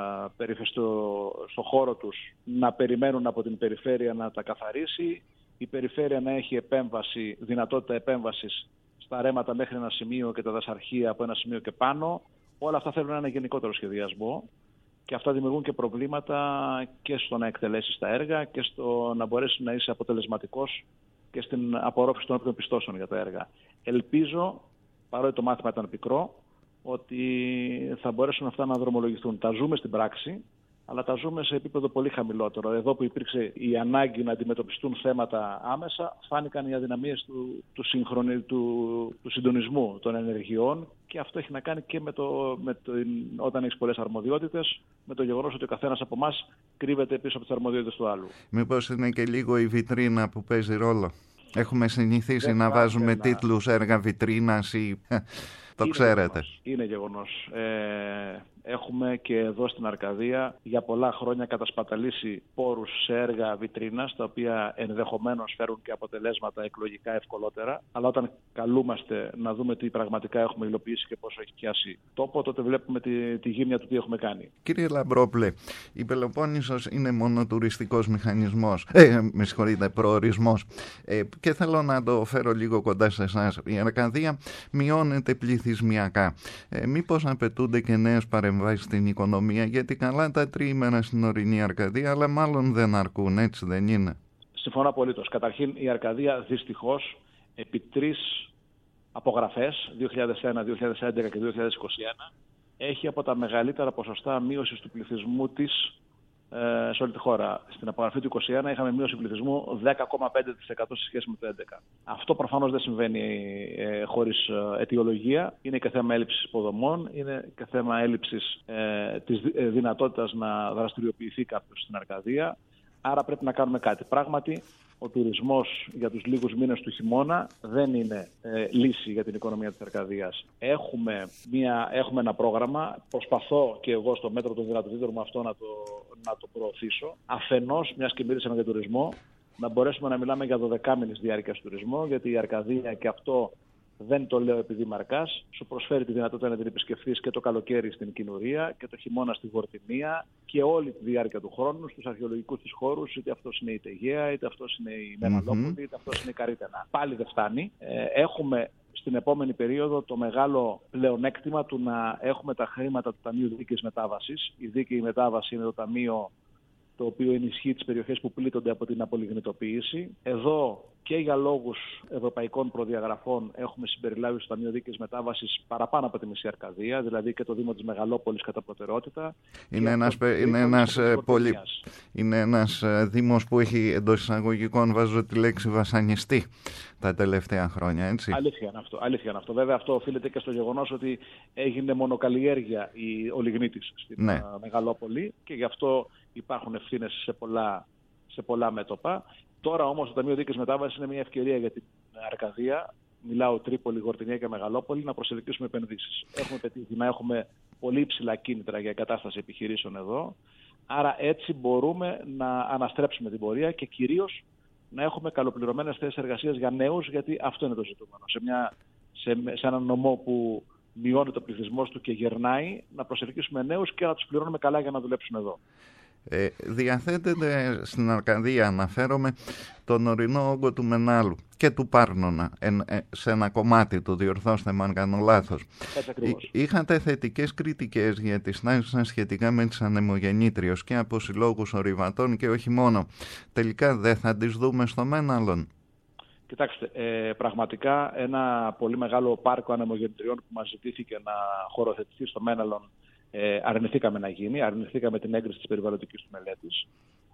στο, στο χώρο τους να περιμένουν από την περιφέρεια να τα καθαρίσει, η περιφέρεια να έχει επέμβαση, δυνατότητα επέμβασης στα ρέματα μέχρι ένα σημείο και τα δασαρχεία από ένα σημείο και πάνω. Όλα αυτά θέλουν ένα γενικότερο σχεδιασμό και αυτά δημιουργούν και προβλήματα και στο να εκτελέσεις τα έργα και στο να μπορέσεις να είσαι αποτελεσματικός και στην απορρόφηση των όποιων πιστώσεων για τα έργα. Ελπίζω, παρότι το μάθημα ήταν πικρό, ότι θα μπορέσουν αυτά να δρομολογηθούν. Τα ζούμε στην πράξη, αλλά τα ζούμε σε επίπεδο πολύ χαμηλότερο. Εδώ που υπήρξε η ανάγκη να αντιμετωπιστούν θέματα άμεσα, φάνηκαν οι αδυναμίες του, του, συγχρονι, του, του συντονισμού των ενεργειών και αυτό έχει να κάνει και με το, με το, όταν έχεις πολλές αρμοδιότητες, με το γεγονός ότι ο καθένας από εμάς κρύβεται πίσω από τις αρμοδιότητες του άλλου. Μήπως είναι και λίγο η βιτρίνα που παίζει ρόλο? Έχουμε συνηθίσει δεν να βάζουμε να... τίτλους έργα βιτρίνας ή... Το είναι ξέρετε. Γεγονός. Είναι γεγονός. Ε, έχουμε και εδώ στην Αρκαδία για πολλά χρόνια κατασπαταλήσει πόρους σε έργα βιτρίνας, τα οποία ενδεχομένως φέρουν και αποτελέσματα εκλογικά ευκολότερα. Αλλά όταν καλούμαστε να δούμε τι πραγματικά έχουμε υλοποιήσει και πόσο έχει πιάσει τόπο, τότε βλέπουμε τη, τη γύμνια του τι έχουμε κάνει. Κύριε Λαμπρόπουλε, η Πελοπόννησος είναι μόνο τουριστικός μηχανισμός. Ε, με συγχωρείτε, προορισμός. Ε, και θέλω να το φέρω λίγο κοντά σε εσάς. Η Αρκαδία μειώνεται πληθυσμιακά. Ε, μήπως απαιτούνται και νέες παρεμβάσεις στην οικονομία, γιατί καλά τα τριήμερα στην ορεινή Αρκαδία, αλλά μάλλον δεν αρκούν, έτσι δεν είναι? Συμφωνώ απολύτως. Καταρχήν η Αρκαδία δυστυχώς επί τρεις απογραφές, δύο χιλιάδες ένα, δύο χιλιάδες έντεκα και δύο χιλιάδες είκοσι ένα, έχει από τα μεγαλύτερα ποσοστά μείωσης του πληθυσμού της ε, σε όλη τη χώρα. Στην απογραφή του είκοσι ένα είχαμε μείωση πληθυσμού δέκα κόμμα πέντε τοις εκατό σε σχέση με το έντεκα. Αυτό προφανώς δεν συμβαίνει ε, χωρίς ε, αιτιολογία. Είναι και θέμα έλλειψης υποδομών, είναι και θέμα έλλειψης ε, της ε, δυνατότητας να δραστηριοποιηθεί κάποιος στην Αρκαδία. Άρα πρέπει να κάνουμε κάτι. Πράγματι, ο τουρισμός για τους λίγους μήνες του χειμώνα δεν είναι ε, λύση για την οικονομία της Αρκαδίας. Έχουμε, μια, έχουμε ένα πρόγραμμα, προσπαθώ και εγώ στο μέτρο των δυνατοτήτων μου αυτό να το, να το προωθήσω. Αφενός, μιας και μίλησαμε για τουρισμό, να μπορέσουμε να μιλάμε για δωδεκάμηνης διάρκειας τουρισμό, γιατί η Αρκαδία, και αυτό δεν το λέω επειδή μαρκάς, σου προσφέρει τη δυνατότητα να την επισκεφθείς και το καλοκαίρι στην Κινουρία και το χειμώνα στη Βορτινία και όλη τη διάρκεια του χρόνου στους αρχαιολογικούς της χώρους, είτε αυτός είναι η Τεγέα, είτε αυτός είναι η Μεγαλόπολη, mm-hmm. είτε αυτός είναι η Καρύτενα. Πάλι δεν φτάνει. Ε, έχουμε στην επόμενη περίοδο το μεγάλο πλεονέκτημα του να έχουμε τα χρήματα του Ταμείου Δίκαιης Μετάβασης. Η δίκαιη μετάβαση είναι το ταμείο το οποίο ενισχύει τις περιοχές που πλήττονται από την απολιγνητοποίηση. Εδώ και για λόγους ευρωπαϊκών προδιαγραφών έχουμε συμπεριλάβει στο Ταμείο Δίκαιης Μετάβασης παραπάνω από τη μισή Αρκαδία, δηλαδή και το Δήμο της Μεγαλόπολης κατά προτεραιότητα. Είναι ένας, είναι, ένας, πολυ... είναι ένας δήμος που έχει εντός εισαγωγικών, βάζω τη λέξη, βασανιστεί τα τελευταία χρόνια, έτσι. Αλήθεια είναι αυτό. Αλήθεια είναι αυτό. Βέβαια αυτό οφείλεται και στο γεγονός ότι έγινε μονοκαλλιέργεια η, ο λιγνίτης στην ναι. Μεγαλόπολη και γι' αυτό υπάρχουν ευθύνες σε πολλά, σε πολλά μέτωπα. Τώρα όμως το Ταμείο Δίκαιης Μετάβασης είναι μια ευκαιρία για την Αρκαδία, μιλάω Τρίπολη, Γορτινία και Μεγαλόπολη, να προσελκύσουμε επενδύσεις. Έχουμε πετύχει να έχουμε πολύ υψηλά κίνητρα για εγκατάσταση επιχειρήσεων εδώ, άρα έτσι μπορούμε να αναστρέψουμε την πορεία και κυρίως να έχουμε καλοπληρωμένες θέσεις εργασίας για νέους, γιατί αυτό είναι το ζητούμενο. Σε, μια, σε, σε έναν νομό που μειώνει το πληθυσμός του και γερνάει, να προσελκύσουμε νέους και να τους πληρώνουμε καλά για να δουλέψουν εδώ. Ε, διαθέτεται στην Αρκαδία, αναφέρομαι, τον ορεινό όγκο του Μενάλου και του Πάρνονα, εν, ε, σε ένα κομμάτι του, διορθώστε με αν κάνω λάθος. Είχατε θετικές κριτικές για τις τάσεις σας σχετικά με τις ανεμογεννήτριες και από συλλόγους ορειβατών και όχι μόνο. Τελικά δεν θα τις δούμε στο Μέναλον? Κοιτάξτε, ε, πραγματικά ένα πολύ μεγάλο πάρκο ανεμογεννητριών που μας ζητήθηκε να χωροθετηθεί στο Μέναλον, ε, αρνηθήκαμε να γίνει, αρνηθήκαμε την έγκριση της περιβαλλοντικής του μελέτης.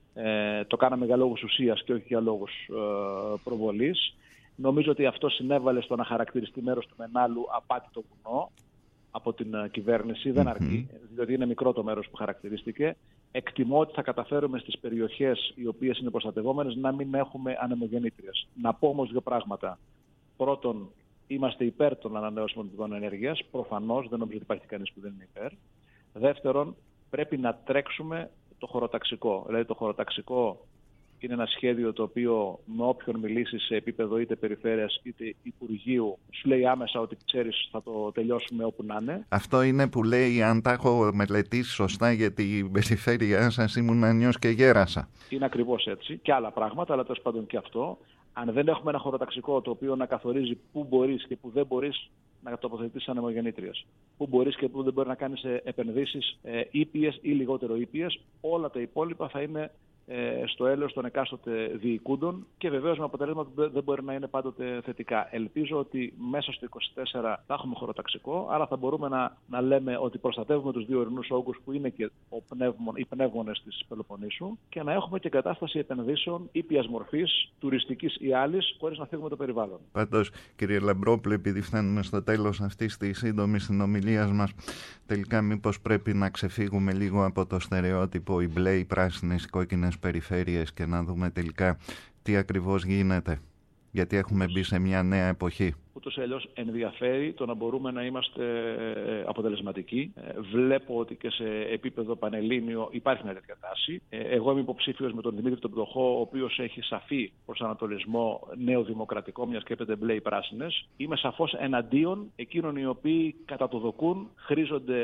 Ε, το κάναμε για λόγους ουσίας και όχι για λόγους ε, προβολής. Νομίζω ότι αυτό συνέβαλε στο να χαρακτηριστεί μέρος του Μενάλου απάτητο βουνό από την uh, κυβέρνηση. Δεν αρκεί, διότι είναι μικρό το μέρος που χαρακτηρίστηκε. Εκτιμώ ότι θα καταφέρουμε στις περιοχές οι οποίες είναι προστατευόμενες να μην έχουμε ανεμογεννήτριες. Να πω όμως δύο πράγματα. Πρώτον, είμαστε υπέρ των ανανεώσιμων πηγών ενέργειας. Προφανώς, δεν νομίζω ότι υπάρχει κανείς που δεν είναι υπέρ. Δεύτερον, πρέπει να τρέξουμε το χωροταξικό. Δηλαδή το χωροταξικό είναι ένα σχέδιο το οποίο με όποιον μιλήσει σε επίπεδο είτε περιφέρειας είτε Υπουργείου σου λέει άμεσα ότι ξέρεις θα το τελειώσουμε όπου να είναι. Αυτό είναι που λέει, αν τα έχω μελετήσει σωστά, για την περιφέρειά σας ήμουν νιός και γέρασα. Είναι ακριβώς έτσι και άλλα πράγματα, αλλά τέλος πάντων και αυτό. Αν δεν έχουμε ένα χωροταξικό το οποίο να καθορίζει πού μπορείς και πού δεν μπορείς να τοποθετήσεις ανεμογεννήτριες, πού μπορείς και πού δεν μπορεί να κάνεις επενδύσεις ε, ήπιες ή λιγότερο ήπιες, όλα τα υπόλοιπα θα είναι ε, στο έλεος των εκάστοτε διοικούντων και βεβαίως με αποτέλεσμα ότι δεν μπορεί να είναι πάντοτε θετικά. Ελπίζω ότι μέσα στο είκοσι τέσσερα θα έχουμε χωροταξικό, άρα θα μπορούμε να, να λέμε ότι προστατεύουμε τους δύο ορεινούς όγκους που είναι και ο πνεύμον, οι πνεύμονες της Πελοποννήσου και να έχουμε και κατάσταση επενδύσεων ήπιας μορφής, τουριστικής ή άλλης, χωρίς να φύγουμε το περιβάλλον. Πάντως, κύριε Λαμπρόπουλε, επειδή φτάνουμε στο τέλος αυτής της σύντομης συνομιλίας μας, τελικά μήπως πρέπει να ξεφύγουμε λίγο από το στερεότυπο οι μπλε, οι πράσινες, οι κόκκινες περιφέρειες και να δούμε τελικά τι ακριβώς γίνεται? Γιατί έχουμε μπει σε μια νέα εποχή. Ούτως ή αλλιώς ενδιαφέρει το να μπορούμε να είμαστε αποτελεσματικοί. Βλέπω ότι και σε επίπεδο πανελλήνιο υπάρχει μια τέτοια τάση. Εγώ είμαι υποψήφιος με τον Δημήτρη τον Πτωχό, ο οποίος έχει σαφή προσανατολισμό νεοδημοκρατικό, μιας και έπεται μπλε ή πράσινες. Είμαι σαφώς εναντίον εκείνων οι οποίοι κατά το δοκούν χρήζονται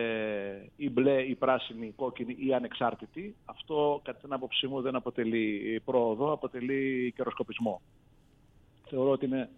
ε, ή μπλε ή πράσινοι, κόκκινοι ή ανεξάρτητοι. Αυτό κατά την άποψή μου δεν αποτελεί πρόοδο, αποτελεί καιροσκοπισμό. Θεωρώ ότι είναι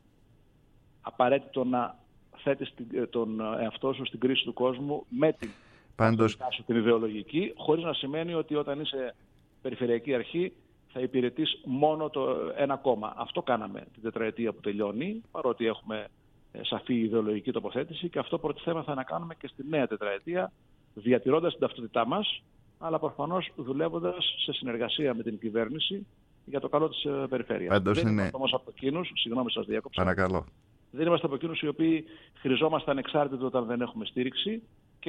απαραίτητο να θέτεις τον εαυτό σου στην κρίση του κόσμου με την, Πάντως... την ιδεολογική, χωρίς να σημαίνει ότι όταν είσαι περιφερειακή αρχή θα υπηρετείς μόνο το ένα κόμμα. Αυτό κάναμε την τετραετία που τελειώνει, παρότι έχουμε σαφή ιδεολογική τοποθέτηση, και αυτό προτιθέμεθα να κάνουμε και στη νέα τετραετία, διατηρώντας την ταυτότητά μας, αλλά προφανώς δουλεύοντας σε συνεργασία με την κυβέρνηση για το καλό της περιφέρειας. Πάντως δεν είναι... είμαστε όμως από εκείνους, συγγνώμη σας διάκοψα. Παρακαλώ. Δεν είμαστε από εκείνους οι οποίοι χρειζόμαστε ανεξάρτητο όταν δεν έχουμε στήριξη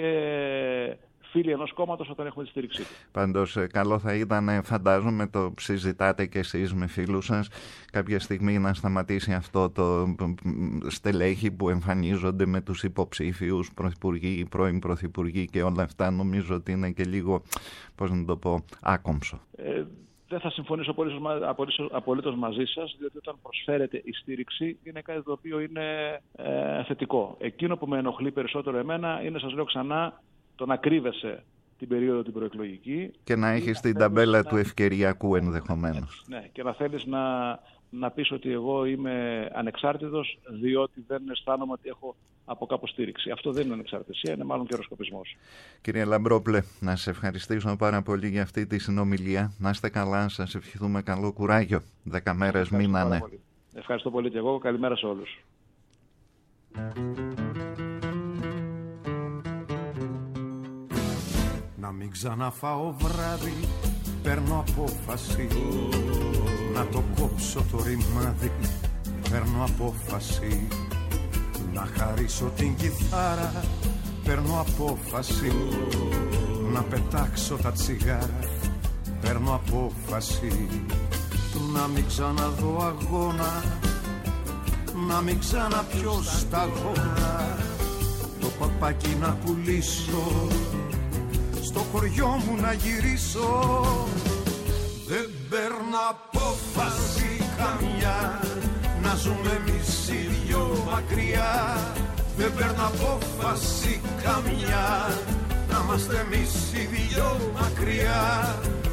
και φίλοι ενός κόμματος όταν έχουμε τη στήριξή του. Πάντως καλό θα ήταν, φαντάζομαι το συζητάτε και εσείς με φίλους σας, κάποια στιγμή να σταματήσει αυτό το στελέχη που εμφανίζονται με τους υποψήφιους πρωθυπουργοί, πρώην πρωθυπουργοί και όλα αυτά. Νομίζω ότι είναι και λίγο, πώς να το πω, άκομψο. Ε, Δεν θα συμφωνήσω απολύτως μαζί σας, διότι όταν προσφέρεται η στήριξη είναι κάτι το οποίο είναι ε, θετικό. Εκείνο που με ενοχλεί περισσότερο εμένα είναι, σας λέω ξανά, το να κρύβεσαι την περίοδο την προεκλογική. Και να έχεις την ταμπέλα να... του ευκαιριακού ενδεχομένως. Ναι, και να θέλεις να, να πεις ότι εγώ είμαι ανεξάρτητος διότι δεν αισθάνομαι ότι έχω από κάπου στήριξη. Αυτό δεν είναι ανεξαρτησία, είναι μάλλον καιροσκοπισμός. Κύριε Λαμπρόπουλε, να σας ευχαριστήσω πάρα πολύ για αυτή τη συνομιλία. Να είστε καλά, σας ευχηθούμε καλό κουράγιο. Δέκα μέρες μείνανε. Ευχαριστώ πολύ και εγώ. Καλημέρα σε όλους. Να μην ξαναφάω βράδυ, παίρνω απόφαση. Να το κόψω το ρημάδι, παίρνω απόφαση. Να χαρίσω την κιθάρα, παίρνω απόφαση. Να πετάξω τα τσιγάρα, παίρνω απόφαση. Να μην ξαναδώ αγώνα, να μην ξαναπιω σταγόνα. Το παπάκι να πουλήσω, στο χωριό μου να γυρίσω. Δεν παίρνω απόφαση καμιά, να ζούμε εμείς οι δυο μακριά. Δεν παίρνω απόφαση καμιά, να είμαστε εμείς οι δυο μακριά.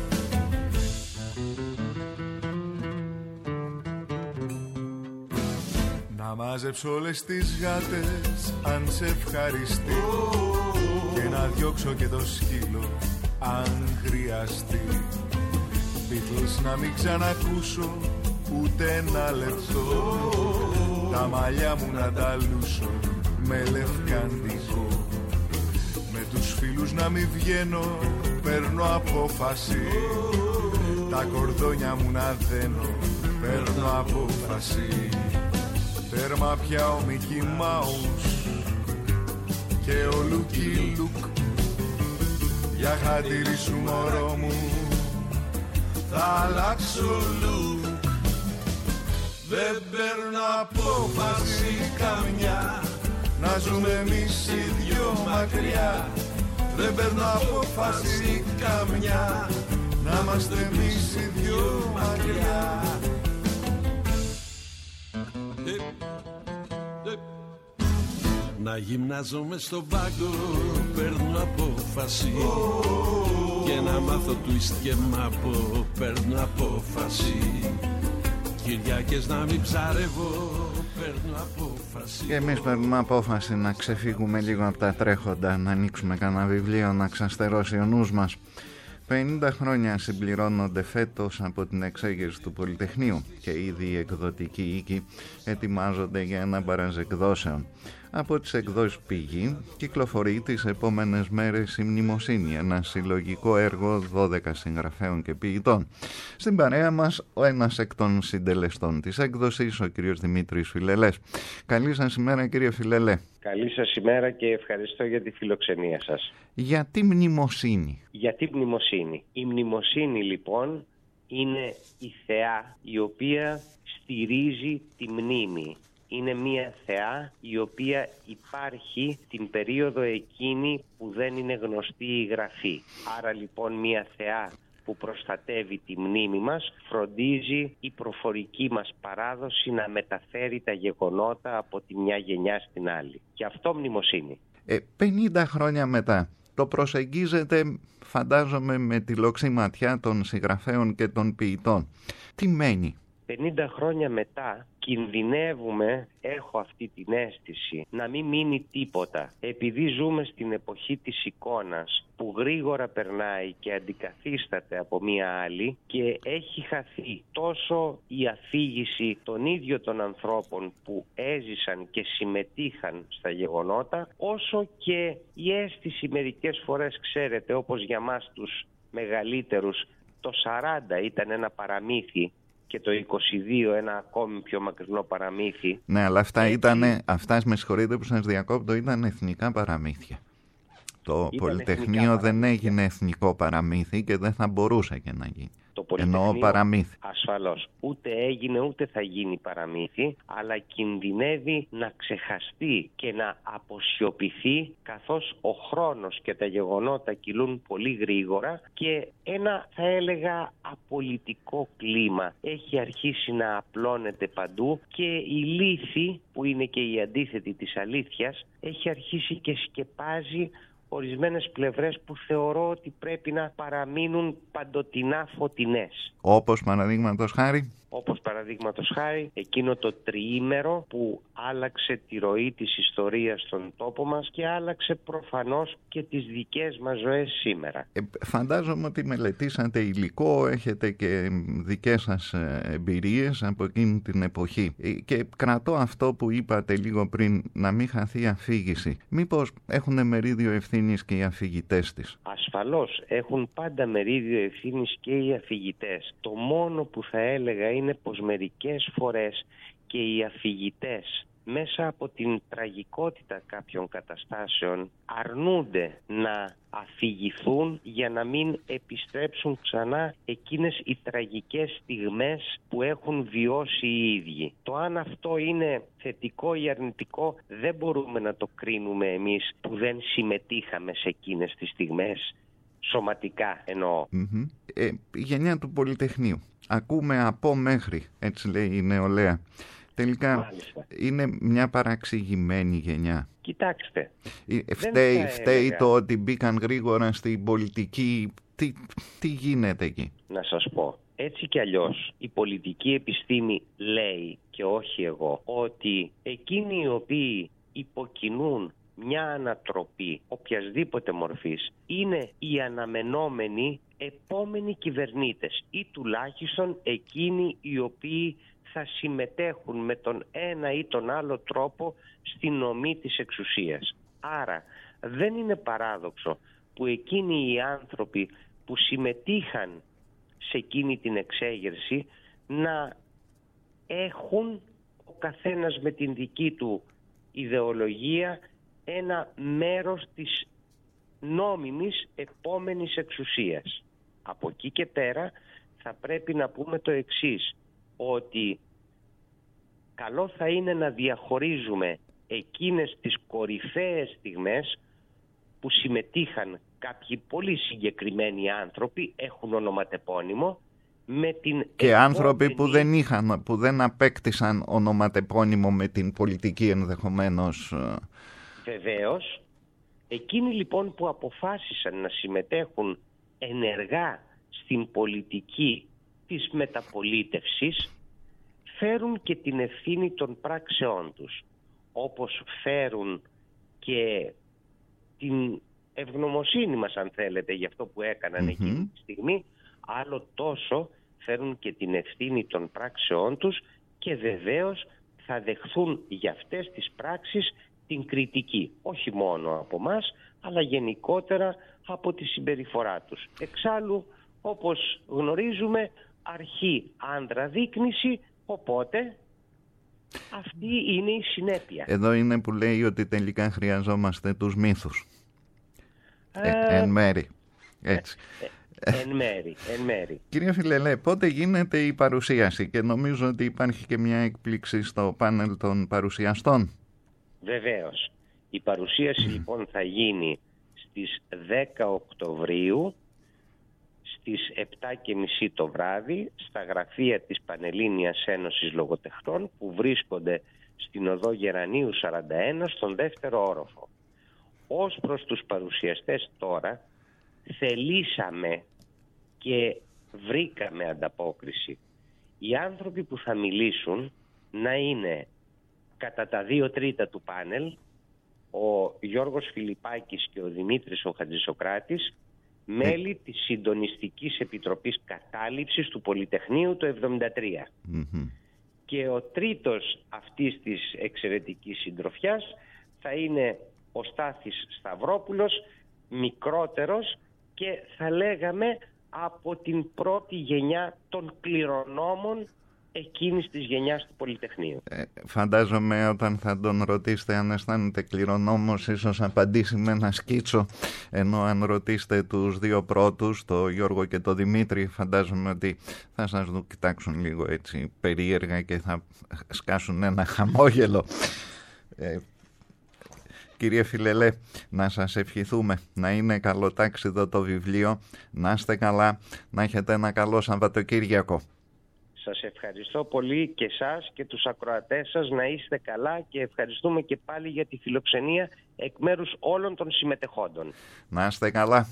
μάζεψω όλες τις γάτες αν σε ευχαριστεί και να διώξω και το σκύλο αν χρειαστεί. Beatles να μην ξανακούσω ούτε ένα λεπτό, τα μαλλιά μου να τα λούσω με λευκαντικό. Με τους φίλους να μην βγαίνω, παίρνω απόφαση, τα κορδόνια μου να δένω, παίρνω απόφαση. Τέρμα πια ο Mickey Mouse και ο Lucky Luke, για χατήρι σου μωρό μου θα αλλάξω look. Δεν παίρνω απόφαση καμιά, να ζούμε εμείς οι δυο μακριά. Δεν παίρνω απόφαση καμιά, να είμαστε εμείς οι δυο μακριά. Να γυμνάζομαι στον πάγκο, παίρνω απόφαση oh. Και να μάθω twist και μάπο, παίρνω απόφαση. Κυριακές να μην ψάρευω, παίρνω απόφαση. Και εμείς παίρνουμε απόφαση να ξεφύγουμε λίγο από τα τρέχοντα, να ανοίξουμε κανένα βιβλίο, να ξαστερώσει ο νους μας. πενήντα χρόνια συμπληρώνονται φέτος από την εξέγερση του Πολυτεχνείου και ήδη οι εκδοτικοί οίκοι ετοιμάζονται για ένα μπαράζ εκδόσεων. Από τις εκδόσεις Πηγή κυκλοφορεί τις επόμενες μέρες η Μνημοσύνη, ένα συλλογικό έργο δώδεκα συγγραφέων και ποιητών. Στην παρέα μας ο ένας εκ των συντελεστών της έκδοσης, ο κύριος Δημήτρης Φιλελές. Καλή σας ημέρα, κύριε Φιλελέ. Καλή σας ημέρα και ευχαριστώ για τη φιλοξενία σας. Γιατί μνημοσύνη? Γιατί μνημοσύνη. Η μνημοσύνη λοιπόν είναι η θεά η οποία στηρίζει τη μνήμη. Είναι μια θεά η οποία υπάρχει την περίοδο εκείνη που δεν είναι γνωστή η γραφή. Άρα λοιπόν μια θεά που προστατεύει τη μνήμη μας, φροντίζει η προφορική μας παράδοση να μεταφέρει τα γεγονότα από τη μια γενιά στην άλλη. Και αυτό μνημοσύνη. Ε, πενήντα χρόνια μετά το προσεγγίζετε, φαντάζομαι, με τη λοξή ματιά των συγγραφέων και των ποιητών. Τι μένει? πενήντα χρόνια μετά κινδυνεύουμε, έχω αυτή την αίσθηση, να μην μείνει τίποτα. Επειδή ζούμε στην εποχή της εικόνας που γρήγορα περνάει και αντικαθίσταται από μία άλλη και έχει χαθεί τόσο η αφήγηση των ίδιων των ανθρώπων που έζησαν και συμμετείχαν στα γεγονότα, όσο και η αίσθηση μερικές φορές, ξέρετε, όπως για μας τους μεγαλύτερους, το σαράντα ήταν ένα παραμύθι και το είκοσι δύο ένα ακόμη πιο μακρινό παραμύθι. Ναι, αλλά αυτά ήταν, αυτά με συγχωρείτε που σας διακόπτω, ήταν εθνικά παραμύθια. Το ήταν Πολυτεχνείο δεν έγινε εθνικό παραμύθι και δεν θα μπορούσε και να γίνει. Το Πολυτεχνείο, εννοώ παραμύθι. Ασφαλώς. Ούτε έγινε ούτε θα γίνει παραμύθι, αλλά κινδυνεύει να ξεχαστεί και να αποσιωπηθεί, καθώς ο χρόνος και τα γεγονότα κυλούν πολύ γρήγορα και ένα, θα έλεγα, απολυτικό κλίμα έχει αρχίσει να απλώνεται παντού και η λύθη, που είναι και η αντίθετη της αλήθειας, έχει αρχίσει και σκεπάζει ορισμένες πλευρές που θεωρώ ότι πρέπει να παραμείνουν παντοτινά φωτεινές. Όπως παραδείγματος χάρη? Όπως παραδείγματος χάρη εκείνο το τριήμερο που άλλαξε τη ροή της ιστορίας στον τόπο μας και άλλαξε προφανώς και τις δικές μας ζωές σήμερα. Ε, φαντάζομαι ότι μελετήσατε υλικό, έχετε και δικές σας εμπειρίες από εκείνη την εποχή. Ε, και κρατώ αυτό που είπατε λίγο πριν, να μην χαθεί η αφήγηση. Μήπως έχουν μερίδιο ευθύνης και οι αφηγητές της? Ασφαλώς έχουν πάντα μερίδιο ευθύνης και οι αφηγητές. Το μόνο που θα έλεγα είναι πως μερικές φορές και οι αφηγητές μέσα από την τραγικότητα κάποιων καταστάσεων αρνούνται να αφηγηθούν για να μην επιστρέψουν ξανά εκείνες οι τραγικές στιγμές που έχουν βιώσει οι ίδιοι. Το αν αυτό είναι θετικό ή αρνητικό δεν μπορούμε να το κρίνουμε εμείς που δεν συμμετείχαμε σε εκείνες τις στιγμές, σωματικά εννοώ. Mm-hmm. Ε, η γενιά του Πολυτεχνείου. Ακούμε από μέχρι, έτσι λέει η νεολαία. Τελικά Μάλιστα. είναι μια παραξηγημένη γενιά. Κοιτάξτε. Φταίει, φταίει το ότι μπήκαν γρήγορα στην πολιτική. Τι, τι γίνεται εκεί? Να σας πω. Έτσι κι αλλιώς η πολιτική επιστήμη λέει, και όχι εγώ, ότι εκείνοι οι οποίοι υποκινούν μια ανατροπή οποιασδήποτε μορφής είναι οι αναμενόμενοι επόμενοι κυβερνήτες ή τουλάχιστον εκείνοι οι οποίοι θα συμμετέχουν με τον ένα ή τον άλλο τρόπο στην ομή της εξουσίας. Άρα δεν είναι παράδοξο που εκείνοι οι άνθρωποι που συμμετείχαν σε εκείνη την εξέγερση να έχουν ο καθένας με την δική του ιδεολογία ένα μέρος της νόμιμης επόμενης εξουσίας. Από εκεί και πέρα θα πρέπει να πούμε το εξής, ότι καλό θα είναι να διαχωρίζουμε εκείνες τις κορυφαίες στιγμές που συμμετείχαν κάποιοι πολύ συγκεκριμένοι άνθρωποι, έχουν ονοματεπώνυμο, με την και επόμενη... άνθρωποι που δεν είχαν, που δεν απέκτησαν ονοματεπώνυμο με την πολιτική ενδεχομένως. Βεβαίως. Εκείνοι λοιπόν που αποφάσισαν να συμμετέχουν ενεργά στην πολιτική της μεταπολίτευσης φέρουν και την ευθύνη των πράξεών τους, όπως φέρουν και την ευγνωμοσύνη μας, αν θέλετε, για αυτό που έκαναν mm-hmm. εκείνη τη στιγμή, άλλο τόσο φέρουν και την ευθύνη των πράξεών τους και βεβαίως θα δεχθούν για αυτές τις πράξεις την κριτική, όχι μόνο από μας, αλλά γενικότερα από τη συμπεριφορά τους. Εξάλλου, όπως γνωρίζουμε, αρχή άνδρα δείκνηση, οπότε αυτή είναι η συνέπεια. Εδώ είναι που λέει ότι τελικά χρειαζόμαστε τους μύθους. Ε, ε, εν μέρη. Έτσι. Ε, ε, εν μέρη, εν μέρη. Κύριε Φιλελέ, πότε γίνεται η παρουσίαση? Και νομίζω ότι υπάρχει και μια έκπληξη στο πάνελ των παρουσιαστών. Βεβαίως. Η παρουσίαση λοιπόν θα γίνει στις δέκα Οκτωβρίου στις επτά και μισή το βράδυ στα γραφεία της Πανελλήνιας Ένωσης Λογοτεχνών που βρίσκονται στην οδό Γερανίου σαράντα ένα στον δεύτερο όροφο. Ως προς τους παρουσιαστές τώρα θελήσαμε και βρήκαμε ανταπόκριση. Οι άνθρωποι που θα μιλήσουν να είναι κατά τα δύο τρίτα του πάνελ ο Γιώργος Φιλιππάκης και ο Δημήτρης ο Χατζησοκράτης, μέλη της Συντονιστικής Επιτροπής Κατάληψης του Πολυτεχνείου το εβδομήντα τρία. Mm-hmm. Και ο τρίτος αυτής της εξαιρετικής συντροφιάς θα είναι ο Στάθης Σταυρόπουλος, μικρότερος και θα λέγαμε από την πρώτη γενιά των κληρονόμων εκείνης της γενιάς του Πολυτεχνείου. Ε, φαντάζομαι όταν θα τον ρωτήσετε αν αισθάνεται κληρονόμος, ίσως απαντήσει με ένα σκίτσο, ενώ αν ρωτήσετε τους δύο πρώτους, τον Γιώργο και τον Δημήτρη, φαντάζομαι ότι θα σας δουν, κοιτάξουν λίγο έτσι περίεργα και θα σκάσουν ένα χαμόγελο. Ε, Κύριε Φιλελέ, να σας ευχηθούμε να είναι καλοτάξιδο το βιβλίο, να είστε καλά, να έχετε ένα καλό Σαββατοκύριακο. Σας ευχαριστώ πολύ και εσάς και τους ακροατές σας, να είστε καλά και ευχαριστούμε και πάλι για τη φιλοξενία εκ μέρους όλων των συμμετεχόντων. Να είστε καλά.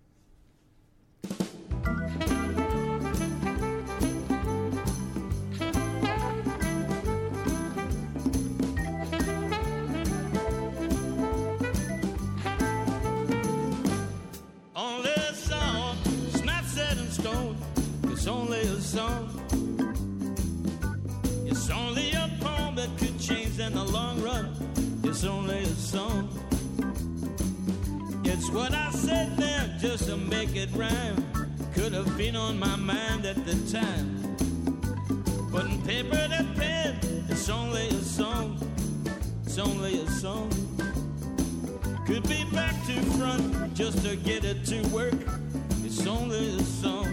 In the long run, it's only a song. It's what I said there just to make it rhyme. Could have been on my mind at the time. Putting paper to pen, it's only a song. It's only a song. Could be back to front just to get it to work. It's only a song.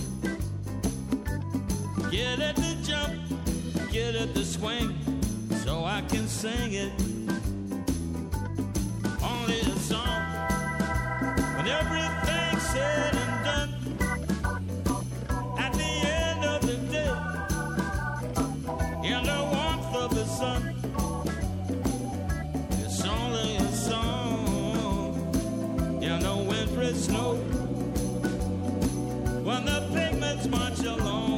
Get it to jump, get it to swing, so I can sing it. Only a song. When everything's said and done, at the end of the day, in the warmth of the sun, it's only a song. In the wintry snow, when the pigments march along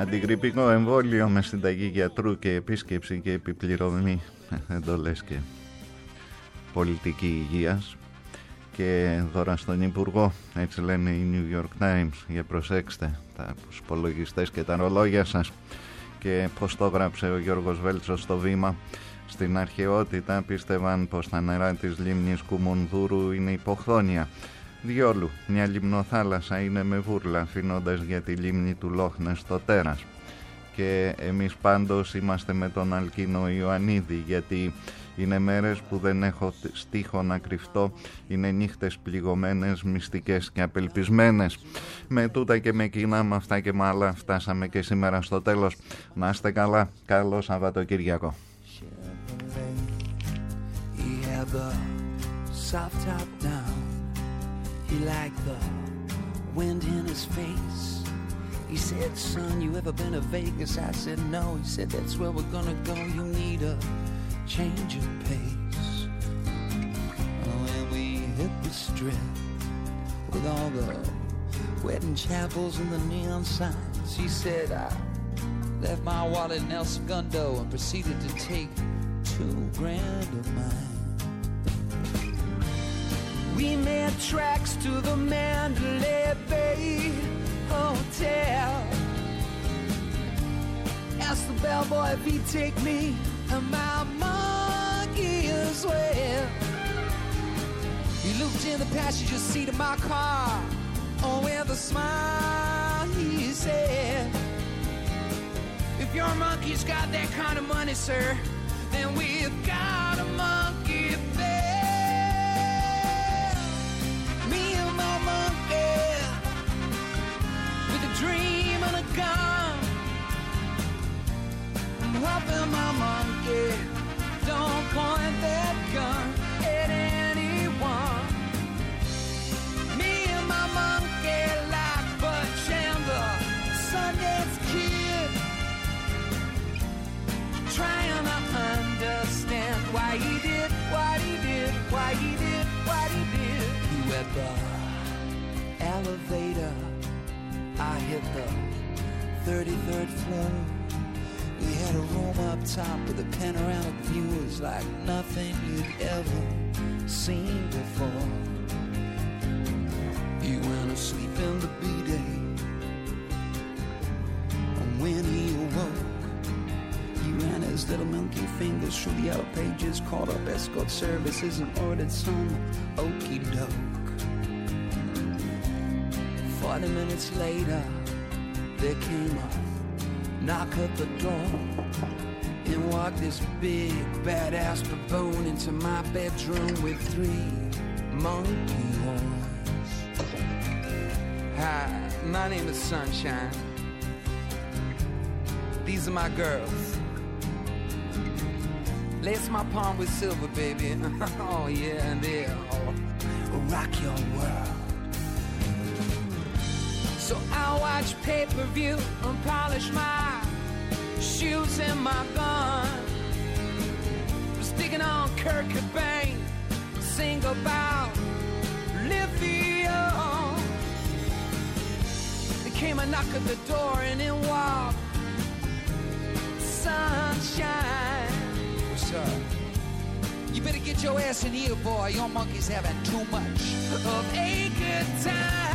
Αντιγρυπικό εμβόλιο με συνταγή γιατρού και επίσκεψη και επιπληρωμή, δεν το λες, και πολιτική υγείας και δώρα στον Υπουργό, έτσι λένε οι New York Times. Για προσέξτε τα υπολογιστές και τα ρολόγια σας. Και πως το γράψε ο Γιώργος Βέλτσος στο Βήμα: στην αρχαιότητα πίστευαν πως τα νερά της λίμνης Κουμουνδούρου είναι υποχθόνια. Διόλου, μια λιμνοθάλασσα είναι με βούρλα, αφήνοντας για τη λίμνη του Λόχνες το τέρας. Και εμείς πάντως είμαστε με τον Αλκίνο Ιωαννίδη, γιατί είναι μέρες που δεν έχω στίχο να κρυφτώ, είναι νύχτες πληγωμένες, μυστικές και απελπισμένες. Με τούτα και με κοινά, με αυτά και με άλλα, φτάσαμε και σήμερα στο τέλος. Να είστε καλά, καλό Σαββατοκύριακο. He liked the wind in his face. He said, son, you ever been to Vegas? I said, no. He said, that's where we're gonna go. You need a change of pace. Oh, and we hit the strip with all the wedding chapels and the neon signs. He said, I left my wallet in El Segundo and proceeded to take two grand of mine. We made tracks to the Mandalay Bay Hotel. Asked the bellboy if he'd take me and my monkey as well. He looked in the passenger seat of my car. Oh, with a smile he said, if your monkey's got that kind of money, sir, then we've got a monkey there. Dream and a gun, I'm hoping my monkey don't point that gun at anyone. Me and my monkey like Bud Chandler, Sundance Kid, trying to understand why he did, what he did, why he did, what he did. He went the elevator, I hit the thirty-third floor. We had a room up top with a panoramic view. It was like nothing you'd ever seen before. He went to sleep in the B-Day, and when he awoke, he ran his little monkey fingers through the yellow pages, called up escort services and ordered some okey-doke. Forty minutes later, there came a knock at the door, and walked this big badass baboon into my bedroom with three monkey horns. Hi, my name is Sunshine. These are my girls. Lace my palm with silver, baby. Oh yeah, and they'll rock your world. So I watch pay-per-view and polish my shoes and my gun. Sticking on Kurt Cobain, sing about lithium. There came a knock at the door and in walked Sunshine. What's up? You better get your ass in here, boy. Your monkey's having too much of a good time.